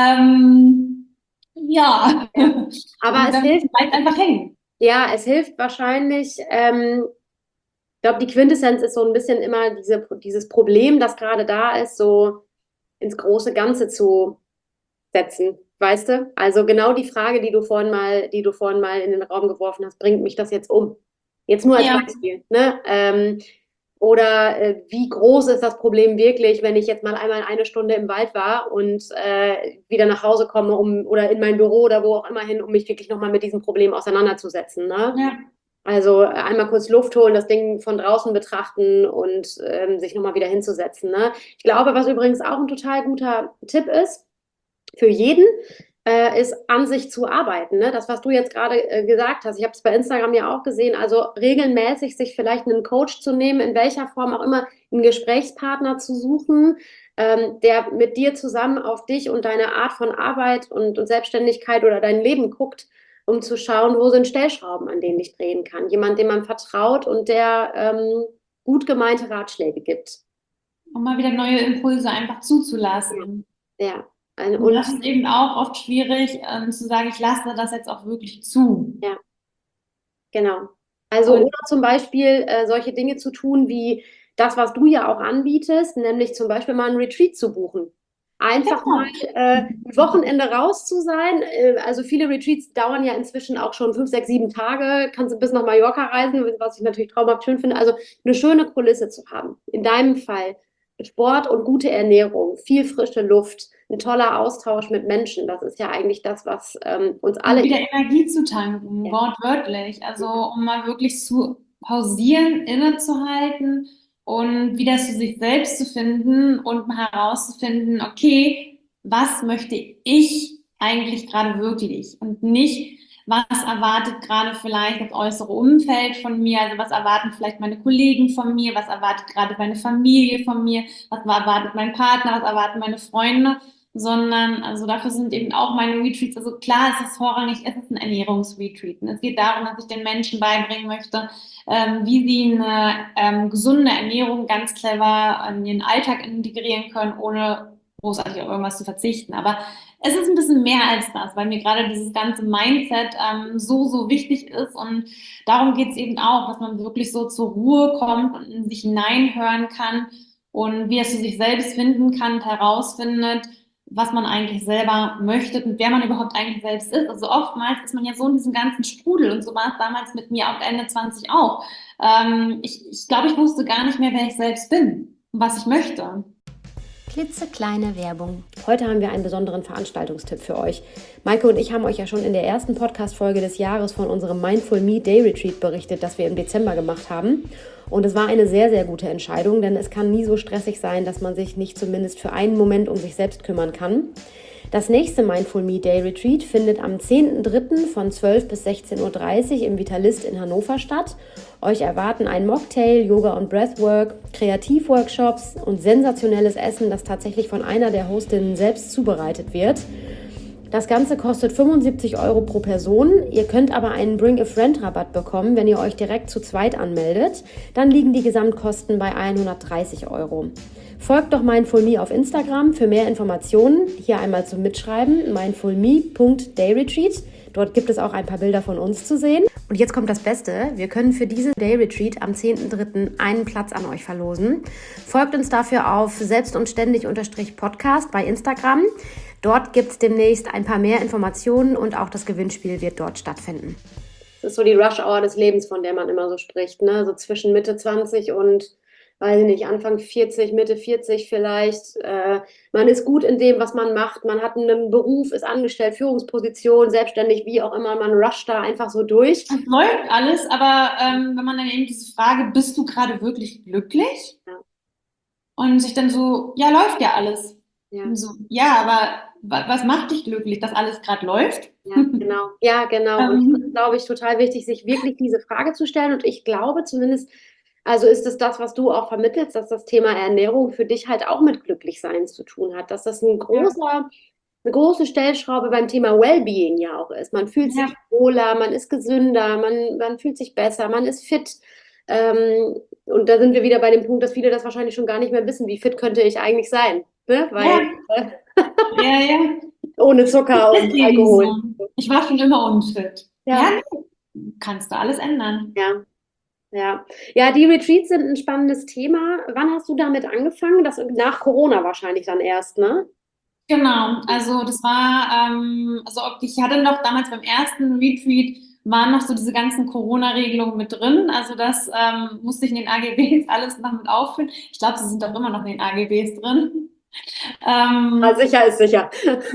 ähm, ja, ja. Aber und es dann hilft, bleibt einfach hängen. ja, es hilft wahrscheinlich, ähm, ich glaube, die Quintessenz ist so ein bisschen immer diese, dieses Problem, das gerade da ist, so ins große Ganze zu setzen. Weißt du? Also genau die Frage, die du vorhin mal, die du vorhin mal in den Raum geworfen hast, bringt mich das jetzt um? Jetzt nur als Ja, Beispiel, ne? Ähm, oder äh, wie groß ist das Problem wirklich, wenn ich jetzt mal einmal eine Stunde im Wald war und äh, wieder nach Hause komme, um oder in mein Büro oder wo auch immer hin, um mich wirklich nochmal mit diesem Problem auseinanderzusetzen, ne? ja. Also äh, einmal kurz Luft holen, das Ding von draußen betrachten und ähm, sich nochmal wieder hinzusetzen, ne? Ich glaube, was übrigens auch ein total guter Tipp ist, für jeden, äh, ist an sich zu arbeiten. Ne? Das, was du jetzt gerade äh, gesagt hast, ich habe es bei Instagram ja auch gesehen, also regelmäßig sich vielleicht einen Coach zu nehmen, in welcher Form auch immer, einen Gesprächspartner zu suchen, ähm, der mit dir zusammen auf dich und deine Art von Arbeit und, und Selbstständigkeit oder dein Leben guckt, um zu schauen, wo sind Stellschrauben, an denen ich drehen kann. Jemand, dem man vertraut und der ähm, gut gemeinte Ratschläge gibt. Um mal wieder neue Impulse einfach zuzulassen. Ja, ein, Und und das ist eben auch oft schwierig, ähm, zu sagen, ich lasse das jetzt auch wirklich zu. ja. Genau. Also, Und oder zum Beispiel äh, solche Dinge zu tun, wie das, was du ja auch anbietest, nämlich zum Beispiel mal ein Retreat zu buchen. Einfach mal genau. äh, ein Wochenende raus zu sein. Äh, also viele Retreats dauern ja inzwischen auch schon fünf, sechs, sieben Tage. Kannst du bis nach Mallorca reisen, was ich natürlich traumhaft schön finde. Also eine schöne Kulisse zu haben. In deinem Fall Sport und gute Ernährung, viel frische Luft, ein toller Austausch mit Menschen. Das ist ja eigentlich das, was ähm, uns Und alle. wieder Energie zu tanken, Ja, wortwörtlich. Also um mal wirklich zu pausieren, innezuhalten und wieder zu sich selbst zu finden und mal herauszufinden, okay, was möchte ich eigentlich gerade wirklich und nicht, was erwartet gerade vielleicht das äußere Umfeld von mir, also was erwarten vielleicht meine Kollegen von mir, was erwartet gerade meine Familie von mir, was erwartet mein Partner, was erwarten meine Freunde, sondern also dafür sind eben auch meine Retreats, also klar, es ist vorrangig, es ist ein Ernährungsretreat. Und es geht darum, dass ich den Menschen beibringen möchte, ähm, wie sie eine ähm, gesunde Ernährung ganz clever in ihren Alltag integrieren können, ohne großartig auf irgendwas zu verzichten. Aber es ist ein bisschen mehr als das, weil mir gerade dieses ganze Mindset ähm, so, so wichtig ist. Und darum geht es eben auch, dass man wirklich so zur Ruhe kommt und in sich hineinhören kann und wie es zu sich selbst finden kann, herausfindet, was man eigentlich selber möchte und wer man überhaupt eigentlich selbst ist. Also oftmals ist man ja so in diesem ganzen Strudel und so war es damals mit mir auch Ende zwanzig auch. Ähm, ich ich glaube, ich wusste gar nicht mehr, wer ich selbst bin und was ich möchte. Klitzekleine Werbung. Heute haben wir einen besonderen Veranstaltungstipp für euch. Maike und ich haben euch ja schon in der ersten Podcast-Folge des Jahres von unserem Mindful Me Day Retreat berichtet, das wir im Dezember gemacht haben. Und es war eine sehr, sehr gute Entscheidung, denn es kann nie so stressig sein, dass man sich nicht zumindest für einen Moment um sich selbst kümmern kann. Das nächste Mindful Me Day Retreat findet am zehnten dritten von zwölf bis sechzehn Uhr dreißig im Vitalist in Hannover statt. Euch erwarten ein Mocktail, Yoga und Breathwork, Kreativworkshops und sensationelles Essen, das tatsächlich von einer der Hostinnen selbst zubereitet wird. Das Ganze kostet fünfundsiebzig Euro pro Person. Ihr könnt aber einen Bring-a-Friend-Rabatt bekommen, wenn ihr euch direkt zu zweit anmeldet. Dann liegen die Gesamtkosten bei hundertdreißig Euro. Folgt doch Mindful Me auf Instagram für mehr Informationen. Hier einmal zum Mitschreiben, mindfulme punkt dayretreat. Dort gibt es auch ein paar Bilder von uns zu sehen. Und jetzt kommt das Beste. Wir können für diese Day Retreat am zehnten dritten einen Platz an euch verlosen. Folgt uns dafür auf selbst und ständig Podcast bei Instagram. Dort gibt es demnächst ein paar mehr Informationen und auch das Gewinnspiel wird dort stattfinden. Das ist so die Rush-Hour des Lebens, von der man immer so spricht, ne? So zwischen Mitte zwanzig und, weiß ich nicht, Anfang vierzig, Mitte vierzig vielleicht. Äh, man ist gut in dem, was man macht. Man hat einen Beruf, ist angestellt, Führungsposition, selbstständig, wie auch immer. Man rusht da einfach so durch. Es läuft alles, aber ähm, wenn man dann eben diese Frage, bist du gerade wirklich glücklich? Ja. Und sich dann so, ja, läuft ja alles. Ja. Und so, ja, aber wa- was macht dich glücklich, dass alles gerade läuft? Ja, genau. Ja, genau. Und das ist, Ähm, glaube ich, total wichtig, sich wirklich diese Frage zu stellen. Und ich glaube zumindest, also ist es das, was du auch vermittelst, dass das Thema Ernährung für dich halt auch mit Glücklichsein zu tun hat, dass das ein ja, großer, eine große Stellschraube beim Thema Wellbeing ja auch ist. Man fühlt sich ja, wohler, man ist gesünder, man, man fühlt sich besser, man ist fit. Ähm, und da sind wir wieder bei dem Punkt, dass viele das wahrscheinlich schon gar nicht mehr wissen, wie fit könnte ich eigentlich sein, ne? Weil ja, äh, ja, ja. ohne Zucker und Deswegen Alkohol. so. Ich war schon immer unfit. Ja, Ja, nee, kannst du alles ändern. ja. Ja, ja, die Retreats sind ein spannendes Thema. Wann hast du damit angefangen? Das nach Corona wahrscheinlich dann erst, ne? Genau, also das war, ähm, also ob- ich hatte noch damals beim ersten Retreat waren noch so diese ganzen Corona-Regelungen mit drin. Also das ähm, musste ich in den A G Bs alles noch mit auffüllen. Ich glaube, sie sind auch immer noch in den A G Bs drin. Ah, Ähm, sicher ist sicher.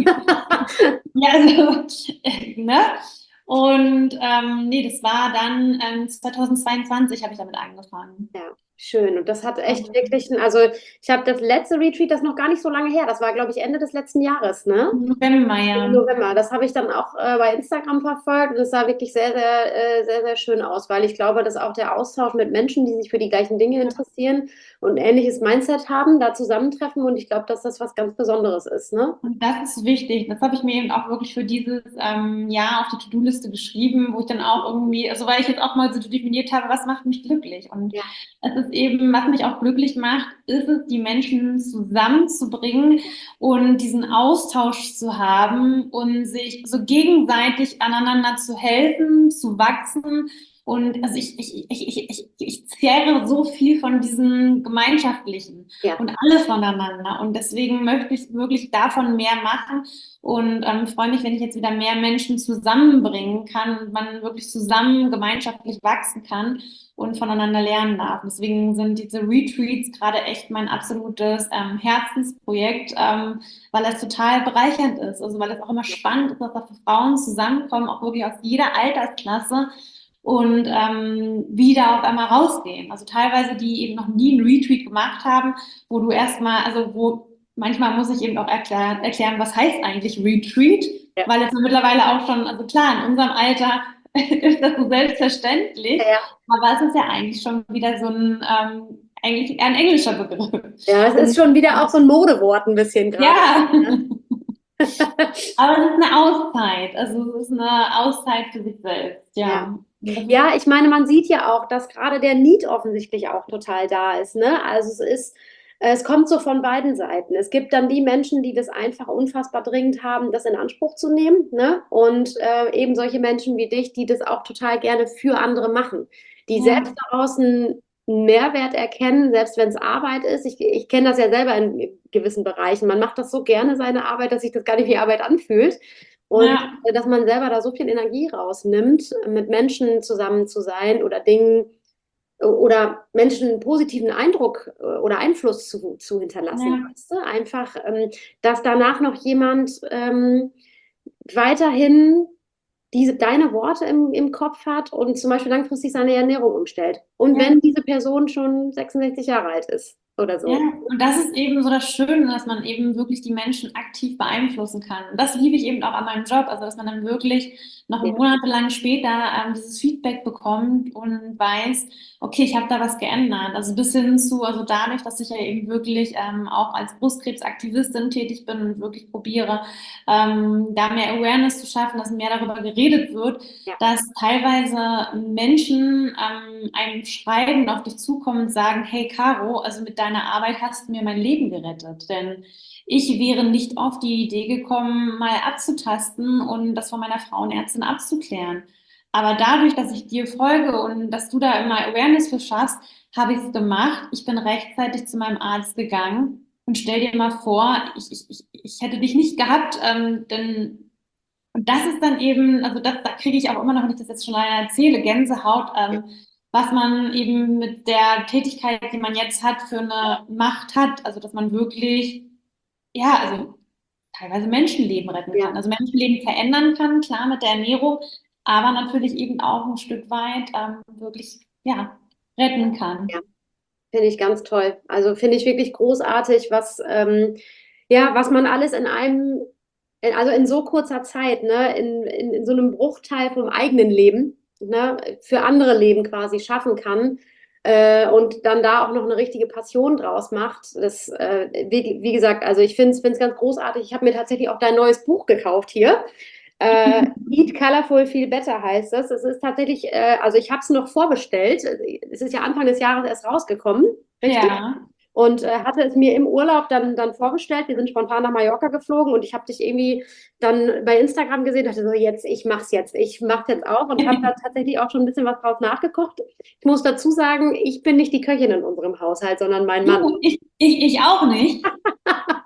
ja, also, ne? Und ähm, nee, das war dann ähm, zweitausendzweiundzwanzig habe ich damit angefangen. Ja, schön. Und das hat echt Ähm, wirklich, ein, also ich habe das letzte Retreat, das ist noch gar nicht so lange her. Das war, glaube ich, Ende des letzten Jahres, ne? November, Im ja. November. Das habe ich dann auch äh, bei Instagram verfolgt und es sah wirklich sehr, sehr, äh, sehr, sehr schön aus, weil ich glaube, dass auch der Austausch mit Menschen, die sich für die gleichen Dinge interessieren und ein ähnliches Mindset haben, da zusammentreffen und ich glaube, dass das was ganz Besonderes ist, ne? Und das ist wichtig. Das habe ich mir eben auch wirklich für dieses ähm, Jahr auf die To-Do-Liste geschrieben, wo ich dann auch irgendwie, also weil ich jetzt auch mal so definiert habe, was macht mich glücklich? Und Ja, es ist eben, was mich auch glücklich macht, ist es, die Menschen zusammenzubringen und diesen Austausch zu haben und sich so gegenseitig aneinander zu helfen, zu wachsen. Und also ich, ich, ich, ich, ich, ich zehre so viel von diesem Gemeinschaftlichen ja. und alle voneinander. Und deswegen möchte ich wirklich davon mehr machen und ähm, freue mich, wenn ich jetzt wieder mehr Menschen zusammenbringen kann und man wirklich zusammen gemeinschaftlich wachsen kann und voneinander lernen darf. Deswegen sind diese Retreats gerade echt mein absolutes ähm, Herzensprojekt, ähm, weil es total bereichernd ist. Also weil es auch immer spannend ist, dass da Frauen zusammenkommen, auch wirklich aus jeder Altersklasse und ähm, wieder auf einmal rausgehen. Also teilweise, die eben noch nie einen Retreat gemacht haben, wo du erstmal, also wo manchmal muss ich eben auch erklären, erklären, was heißt eigentlich Retreat, Ja. weil es mittlerweile auch schon, also klar, in unserem Alter ist das so selbstverständlich, Ja, aber es ist ja eigentlich schon wieder so ein, ähm, eigentlich eher ein englischer Begriff. ja, es ist Und schon wieder auch so ein Modewort ein bisschen gerade. ja, Ne? aber es ist eine Auszeit, also es ist eine Auszeit für sich selbst, Ja. ja. Und das ist Ja, ich meine, man sieht ja auch, dass gerade der Need offensichtlich auch total da ist, ne? Also es ist, äh, es kommt so von beiden Seiten. Es gibt dann die Menschen, die das einfach unfassbar dringend haben, das in Anspruch zu nehmen, ne? Und äh, eben solche Menschen wie dich, die das auch total gerne für andere machen, die selbst ja, daraus einen Mehrwert erkennen, selbst wenn es Arbeit ist. Ich, ich kenne das ja selber in gewissen Bereichen. Man macht das so gerne, seine Arbeit, dass sich das gar nicht wie Arbeit anfühlt. Und ja. äh, dass man selber da so viel Energie rausnimmt, mit Menschen zusammen zu sein oder Dingen äh, oder Menschen einen positiven Eindruck äh, oder Einfluss zu, zu hinterlassen, Ja, weißt du? Einfach, ähm, dass danach noch jemand ähm, weiterhin diese, deine Worte im, im Kopf hat und zum Beispiel langfristig seine Ernährung umstellt. Und ja, wenn diese Person schon sechsundsechzig Jahre alt ist oder ja. so. Und das ist eben so das Schöne, dass man eben wirklich die Menschen aktiv beeinflussen kann. Und das liebe ich eben auch an meinem Job, also dass man dann wirklich noch Ja, monatelang später ähm, dieses Feedback bekommt und weiß, okay, ich habe da was geändert. Also bis hin zu, also dadurch, dass ich ja eben wirklich ähm, auch als Brustkrebsaktivistin tätig bin und wirklich probiere, ähm, da mehr Awareness zu schaffen, dass mehr darüber geredet wird, ja, dass teilweise Menschen ähm, einem schreiben, auf dich zukommen und sagen, hey Caro, also mit deiner Arbeit hast du mir mein Leben gerettet, denn ich wäre nicht auf die Idee gekommen, mal abzutasten und das von meiner Frauenärztin abzuklären. Aber dadurch, dass ich dir folge und dass du da immer Awareness für schaffst, habe ich es gemacht. Ich bin rechtzeitig zu meinem Arzt gegangen und stell dir mal vor, ich, ich, ich, ich hätte dich nicht gehabt, ähm, denn und das ist dann eben, also das, da kriege ich auch immer noch, wenn ich das jetzt schon leider erzähle, Gänsehaut, ähm, was man eben mit der Tätigkeit, die man jetzt hat, für eine Macht hat. Also dass man wirklich, ja, also teilweise Menschenleben retten ja, kann. Also Menschenleben verändern kann, klar mit der Ernährung, aber natürlich eben auch ein Stück weit ähm, wirklich, ja, retten kann. ja. Finde ich ganz toll. Also finde ich wirklich großartig, was, ähm, ja, was man alles in einem, in- also in so kurzer Zeit, ne, in, in, in so einem Bruchteil vom eigenen Leben, ne, für andere Leben quasi schaffen kann. Äh, und dann da auch noch eine richtige Passion draus macht. Das, äh, wie, wie gesagt, also ich finde es ganz großartig. Ich habe mir tatsächlich auch dein neues Buch gekauft hier. Äh, Eat Colorful Feel Better heißt es. Es ist tatsächlich, äh, also ich habe es noch vorbestellt. Es ist ja Anfang des Jahres erst rausgekommen, richtig? Ja, Und äh, hatte es mir im Urlaub dann, dann vorbestellt. Wir sind spontan nach Mallorca geflogen und ich habe dich irgendwie dann bei Instagram gesehen, dachte so, jetzt, ich mach's jetzt, ich mach's jetzt auch und habe da tatsächlich auch schon ein bisschen was drauf nachgekocht. Ich muss dazu sagen, ich bin nicht die Köchin in unserem Haushalt, sondern mein Mann. du, ich, ich, ich auch nicht.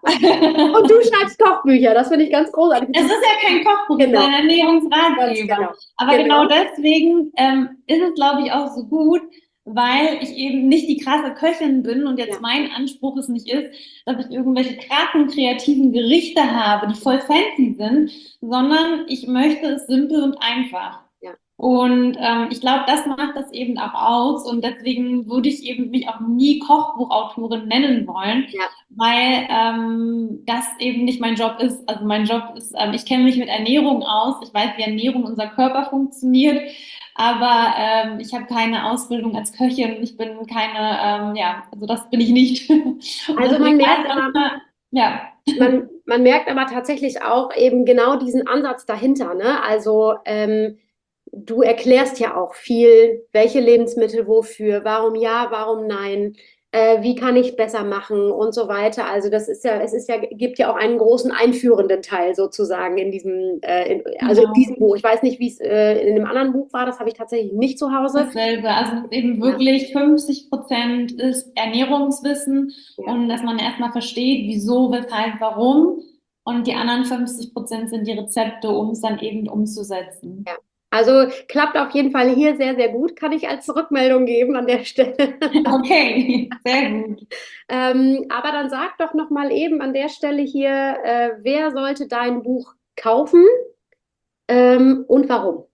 Und du schreibst Kochbücher, das finde ich ganz großartig. Es ist ja kein Kochbuch, es ist Genau. ein Ernährungsratgeber. Genau. Aber Genau. genau deswegen ähm, ist es, glaube ich, auch so gut, weil ich eben nicht die krasse Köchin bin und jetzt Ja. mein Anspruch es nicht ist, dass ich irgendwelche krassen kreativen Gerichte habe, die voll fancy sind, sondern ich möchte es simpel und einfach. Ja. Und ähm, ich glaube, das macht das eben auch aus. Und deswegen würde ich eben mich auch nie Kochbuchautorin nennen wollen, Ja. weil ähm, das eben nicht mein Job ist. Also mein Job ist, ähm, ich kenne mich mit Ernährung aus. Ich weiß, wie Ernährung unser Körper funktioniert. Aber ähm, ich habe keine Ausbildung als Köchin. Ich bin keine, ähm, ja, also das bin ich nicht. Und Also deswegen man war merkt es aber, manchmal, ja. man, man merkt aber tatsächlich auch eben genau diesen Ansatz dahinter, ne? Also ähm, du erklärst ja auch viel, welche Lebensmittel wofür, warum ja, warum nein, äh, wie kann ich besser machen und so weiter. Also das ist ja, es ist ja, gibt ja auch einen großen einführenden Teil sozusagen in diesem, äh, in, also in Genau. diesem Buch. Ich weiß nicht, wie es äh, in einem anderen Buch war, das habe ich tatsächlich nicht zu Hause. Dasselbe. Also es ist eben Ja, wirklich fünfzig Prozent ist Ernährungswissen ja. und dass man erstmal versteht, wieso, weshalb, warum. Und die anderen fünfzig Prozent sind die Rezepte, um es dann eben umzusetzen. Ja. Also klappt auf jeden Fall hier sehr, sehr gut, kann ich als Rückmeldung geben an der Stelle. Okay, sehr gut. Ähm, aber dann sag doch noch mal eben an der Stelle hier, äh, wer sollte dein Buch kaufen, ähm, und warum?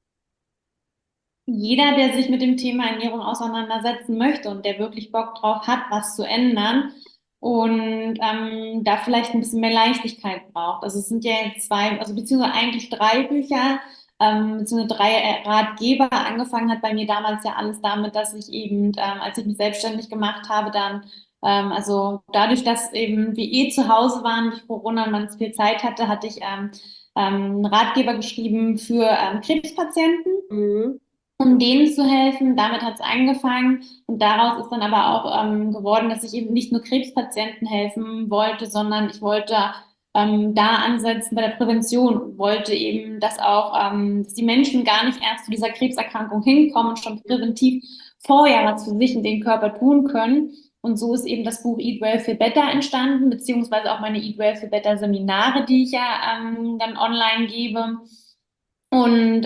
Jeder, der sich mit dem Thema Ernährung auseinandersetzen möchte und der wirklich Bock drauf hat, was zu ändern und ähm, da vielleicht ein bisschen mehr Leichtigkeit braucht. Also es sind ja jetzt zwei, also beziehungsweise eigentlich drei Bücher, ähm, beziehungsweise drei äh, Ratgeber. Angefangen hat bei mir damals ja alles damit, dass ich eben, ähm, als ich mich selbstständig gemacht habe, dann ähm, also dadurch, dass eben wir eh zu Hause waren durch Corona und man so viel Zeit hatte, hatte ich ähm, ähm, einen Ratgeber geschrieben für ähm, Krebspatienten, Mhm. um denen zu helfen. Damit hat es angefangen und daraus ist dann aber auch ähm, geworden, dass ich eben nicht nur Krebspatienten helfen wollte, sondern ich wollte ähm, da ansetzen bei der Prävention und wollte eben, dass auch, ähm, dass die Menschen gar nicht erst zu dieser Krebserkrankung hinkommen und schon präventiv vorher was für sich und den Körper tun können. Und so ist eben das Buch Eat Well Feel Better entstanden, beziehungsweise auch meine Eat Well Feel Better Seminare, die ich ja ähm, dann online gebe. Und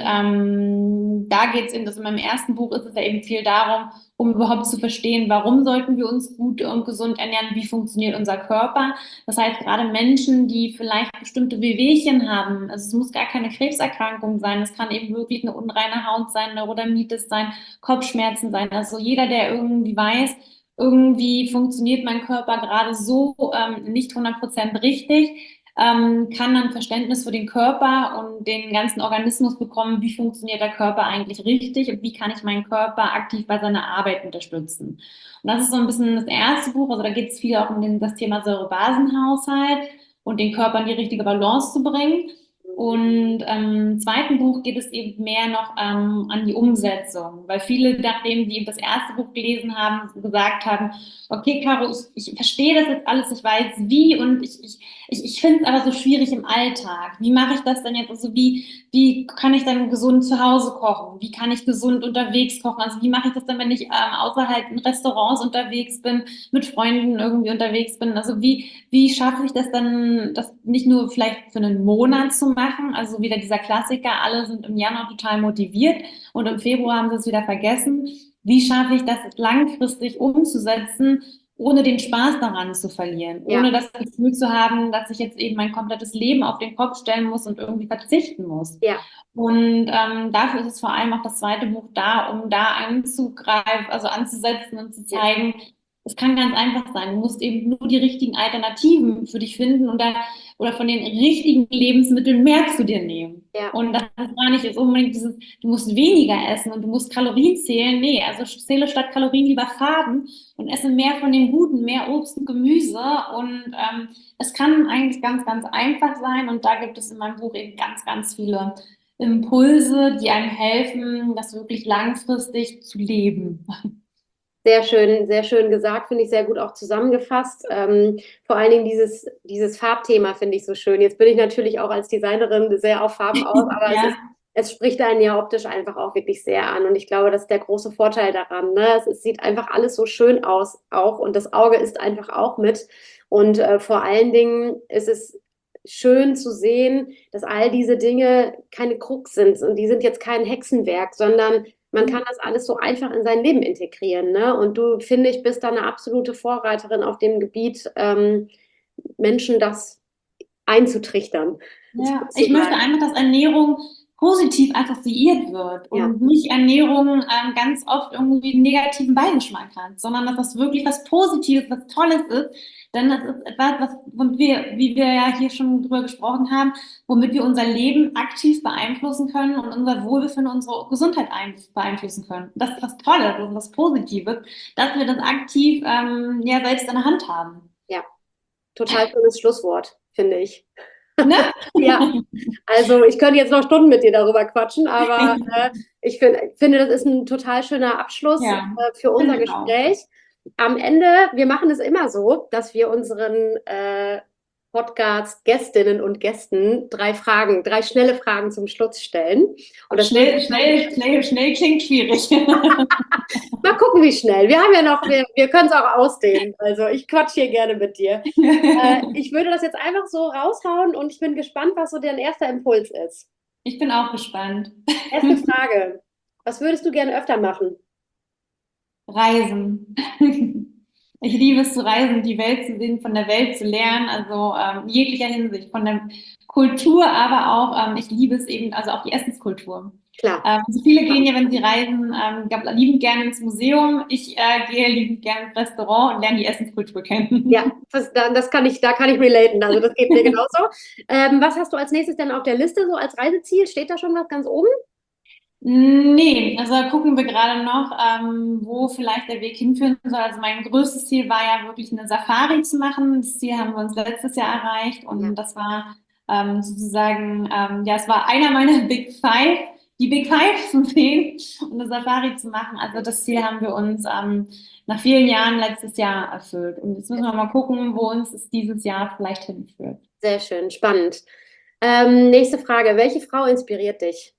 ähm, da geht es in, das in meinem ersten Buch ist es ja eben viel darum, um überhaupt zu verstehen, warum sollten wir uns gut und gesund ernähren, wie funktioniert unser Körper. Das heißt, gerade Menschen, die vielleicht bestimmte Wehwehchen haben, also es muss gar keine Krebserkrankung sein, es kann eben wirklich eine unreine Haut sein, Neurodermitis sein, Kopfschmerzen sein. Also jeder, der irgendwie weiß, irgendwie funktioniert mein Körper gerade so ähm, nicht hundert Prozent richtig, ähm, kann dann Verständnis für den Körper und den ganzen Organismus bekommen, wie funktioniert der Körper eigentlich richtig und wie kann ich meinen Körper aktiv bei seiner Arbeit unterstützen. Und das ist so ein bisschen das erste Buch, also da geht es viel auch um den, das Thema Säurebasenhaushalt und den Körper in die richtige Balance zu bringen. Und ähm, im zweiten Buch geht es eben mehr noch ähm, an die Umsetzung, weil viele, nachdem die das erste Buch gelesen haben, gesagt haben, okay, Caro, ich, ich verstehe das jetzt alles, ich weiß wie und ich, ich, ich, ich finde es aber so schwierig im Alltag. Wie mache ich das denn jetzt? Also wie, wie kann ich dann gesund zu Hause kochen? Wie kann ich gesund unterwegs kochen? Also wie mache ich das dann, wenn ich ähm, außerhalb in Restaurants unterwegs bin, mit Freunden irgendwie unterwegs bin? Also wie, wie schaffe ich das dann, das nicht nur vielleicht für einen Monat zu machen? Also wieder dieser Klassiker, alle sind im Januar total motiviert und im Februar haben sie es wieder vergessen. Wie schaffe ich das langfristig umzusetzen, ohne den Spaß daran zu verlieren, Ja, ohne das Gefühl zu haben, dass ich jetzt eben mein komplettes Leben auf den Kopf stellen muss und irgendwie verzichten muss. ja, Und ähm, dafür ist es vor allem auch das zweite Buch da, um da anzugreifen, also anzusetzen und zu ja, zeigen, es kann ganz einfach sein. Du musst eben nur die richtigen Alternativen für dich finden und da, oder von den richtigen Lebensmitteln mehr zu dir nehmen. ja. Und das ist gar nicht jetzt unbedingt dieses, du musst weniger essen und du musst Kalorien zählen. Nee, also zähle statt Kalorien lieber Farben und esse mehr von den Guten, mehr Obst und Gemüse. Und ähm, es kann eigentlich ganz, ganz einfach sein. Und da gibt es in meinem Buch eben ganz, ganz viele Impulse, die einem helfen, das wirklich langfristig zu leben. Sehr schön, sehr schön gesagt, finde ich sehr gut auch zusammengefasst. Ähm, vor allen Dingen dieses, dieses Farbthema finde ich so schön. Jetzt bin ich natürlich auch als Designerin sehr auf Farben aus, aber es ist Ja, es spricht einen ja optisch einfach auch wirklich sehr an. Und ich glaube, das ist der große Vorteil daran. Ne? Es, es sieht einfach alles so schön aus auch und das Auge ist einfach auch mit. Und äh, vor allen Dingen ist es schön zu sehen, dass all diese Dinge keine Krux sind und die sind jetzt kein Hexenwerk, sondern man kann das alles so einfach in sein Leben integrieren. Ne? Und du, finde ich, bist da eine absolute Vorreiterin auf dem Gebiet, ähm, Menschen das einzutrichtern. Ja, ich möchte Sozusagen. einfach, dass Ernährung positiv assoziiert wird Ja. und nicht Ernährung ähm, ganz oft irgendwie einen negativen Beigeschmack hat, sondern dass das wirklich was Positives, was Tolles ist. Denn das ist etwas, was, womit wir, wie wir ja hier schon drüber gesprochen haben, womit wir unser Leben aktiv beeinflussen können und unser Wohlbefinden, unsere Gesundheit ein, beeinflussen können. Das ist was Tolles, das ist was Positives, dass wir das aktiv ähm, ja selbst in der Hand haben. Ja, total schönes Schlusswort, finde ich. Ne? Ja, also ich könnte jetzt noch Stunden mit dir darüber quatschen, aber äh, ich find, finde, das ist ein total schöner Abschluss Ja, äh, für unser finde ich auch. Gespräch. Am Ende, wir machen es immer so, dass wir unseren äh, Podcast-Gästinnen und Gästen drei Fragen, drei schnelle Fragen zum Schluss stellen. Und das Schnell, schnell, schnell, schnell klingt schwierig. mal gucken, wie schnell. Wir haben ja noch, wir, wir können es auch ausdehnen. Also ich quatsch hier gerne mit dir. Äh, ich würde das jetzt einfach so raushauen und ich bin gespannt, was so dein erster Impuls ist. Ich bin auch gespannt. Erste Frage. Was würdest du gerne öfter machen? Reisen. Ich liebe es zu reisen, die Welt zu sehen, von der Welt zu lernen, also ähm, in jeglicher Hinsicht, von der Kultur, aber auch, ähm, ich liebe es eben, also auch die Essenskultur. Klar. Ähm, so viele gehen ja, wenn sie reisen, ähm, glaub, liebend gerne ins Museum. Ich äh, gehe liebend gerne ins Restaurant und lerne die Essenskultur kennen. Ja, das, das kann ich, da kann ich relaten. Also das geht mir genauso. Ähm, was hast du als nächstes denn auf der Liste, so als Reiseziel? Steht da schon was ganz oben? Nee, also da gucken wir gerade noch, ähm, wo vielleicht der Weg hinführen soll. Also mein größtes Ziel war ja wirklich eine Safari zu machen. Das Ziel haben wir uns letztes Jahr erreicht Ja. und das war ähm, sozusagen, ähm, ja, es war einer meiner Big Five, die Big Five zu sehen und eine Safari zu machen. Also das Ziel haben wir uns ähm, nach vielen Jahren letztes Jahr erfüllt. Und jetzt müssen wir mal gucken, wo uns es dieses Jahr vielleicht hinführt. Sehr schön, spannend. Ähm, nächste Frage. Welche Frau inspiriert dich?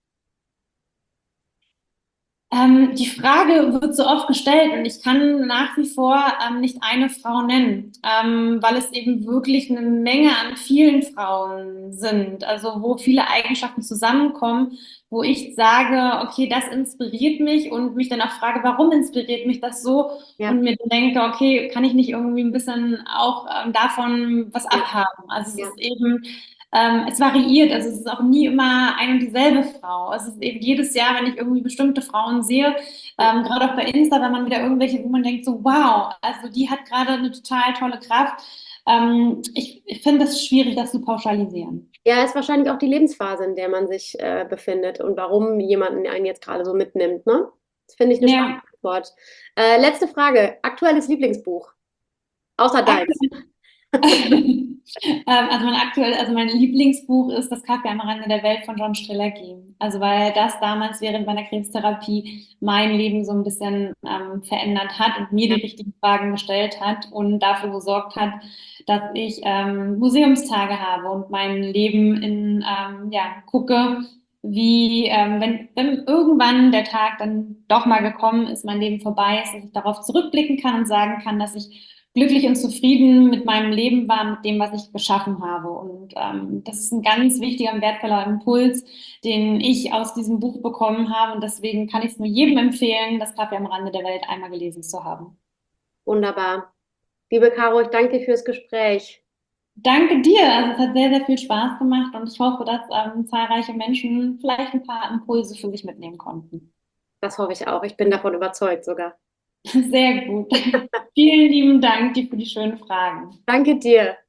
Ähm, die Frage wird so oft gestellt und ich kann nach wie vor ähm, nicht eine Frau nennen, ähm, weil es eben wirklich eine Menge an vielen Frauen sind, also wo viele Eigenschaften zusammenkommen, wo ich sage, okay, das inspiriert mich und mich dann auch frage, warum inspiriert mich das so Ja. und mir dann denke, okay, kann ich nicht irgendwie ein bisschen auch ähm, davon was abhaben? Also es Ja. ist eben ähm, es variiert, also es ist auch nie immer eine und dieselbe Frau. Es ist eben jedes Jahr, wenn ich irgendwie bestimmte Frauen sehe, ähm, gerade auch bei Insta, wenn man wieder irgendwelche, wo man denkt so, wow, also die hat gerade eine total tolle Kraft. Ähm, ich ich finde es schwierig, das zu pauschalisieren. Ja, ist wahrscheinlich auch die Lebensphase, in der man sich äh, befindet und warum jemanden einen jetzt gerade so mitnimmt, ne? Das finde ich eine Ja, spannende Antwort. Äh, letzte Frage. Aktuelles Lieblingsbuch? Außer deins. ähm, also mein aktuell, also mein Lieblingsbuch ist Das Kaffee am Rande der Welt von John Strelacki. Also weil das damals während meiner Krebstherapie mein Leben so ein bisschen ähm, verändert hat und mir die richtigen Fragen gestellt hat und dafür gesorgt hat, dass ich ähm, Museumstage habe und mein Leben in ähm, ja gucke, wie ähm, wenn, wenn irgendwann der Tag dann doch mal gekommen ist, mein Leben vorbei ist, dass ich darauf zurückblicken kann und sagen kann, dass ich glücklich und zufrieden mit meinem Leben war, mit dem, was ich geschaffen habe. Und ähm, das ist ein ganz wichtiger und wertvoller Impuls, den ich aus diesem Buch bekommen habe. Und deswegen kann ich es nur jedem empfehlen, das Kaffee am Rande der Welt einmal gelesen zu haben. Wunderbar. Liebe Caro, ich danke dir fürs Gespräch. Danke dir. Also es hat sehr, sehr viel Spaß gemacht und ich hoffe, dass ähm, zahlreiche Menschen vielleicht ein paar Impulse für sich mitnehmen konnten. Das hoffe ich auch. Ich bin davon überzeugt sogar. Sehr gut. Vielen lieben Dank dir für die schönen Fragen. Danke dir.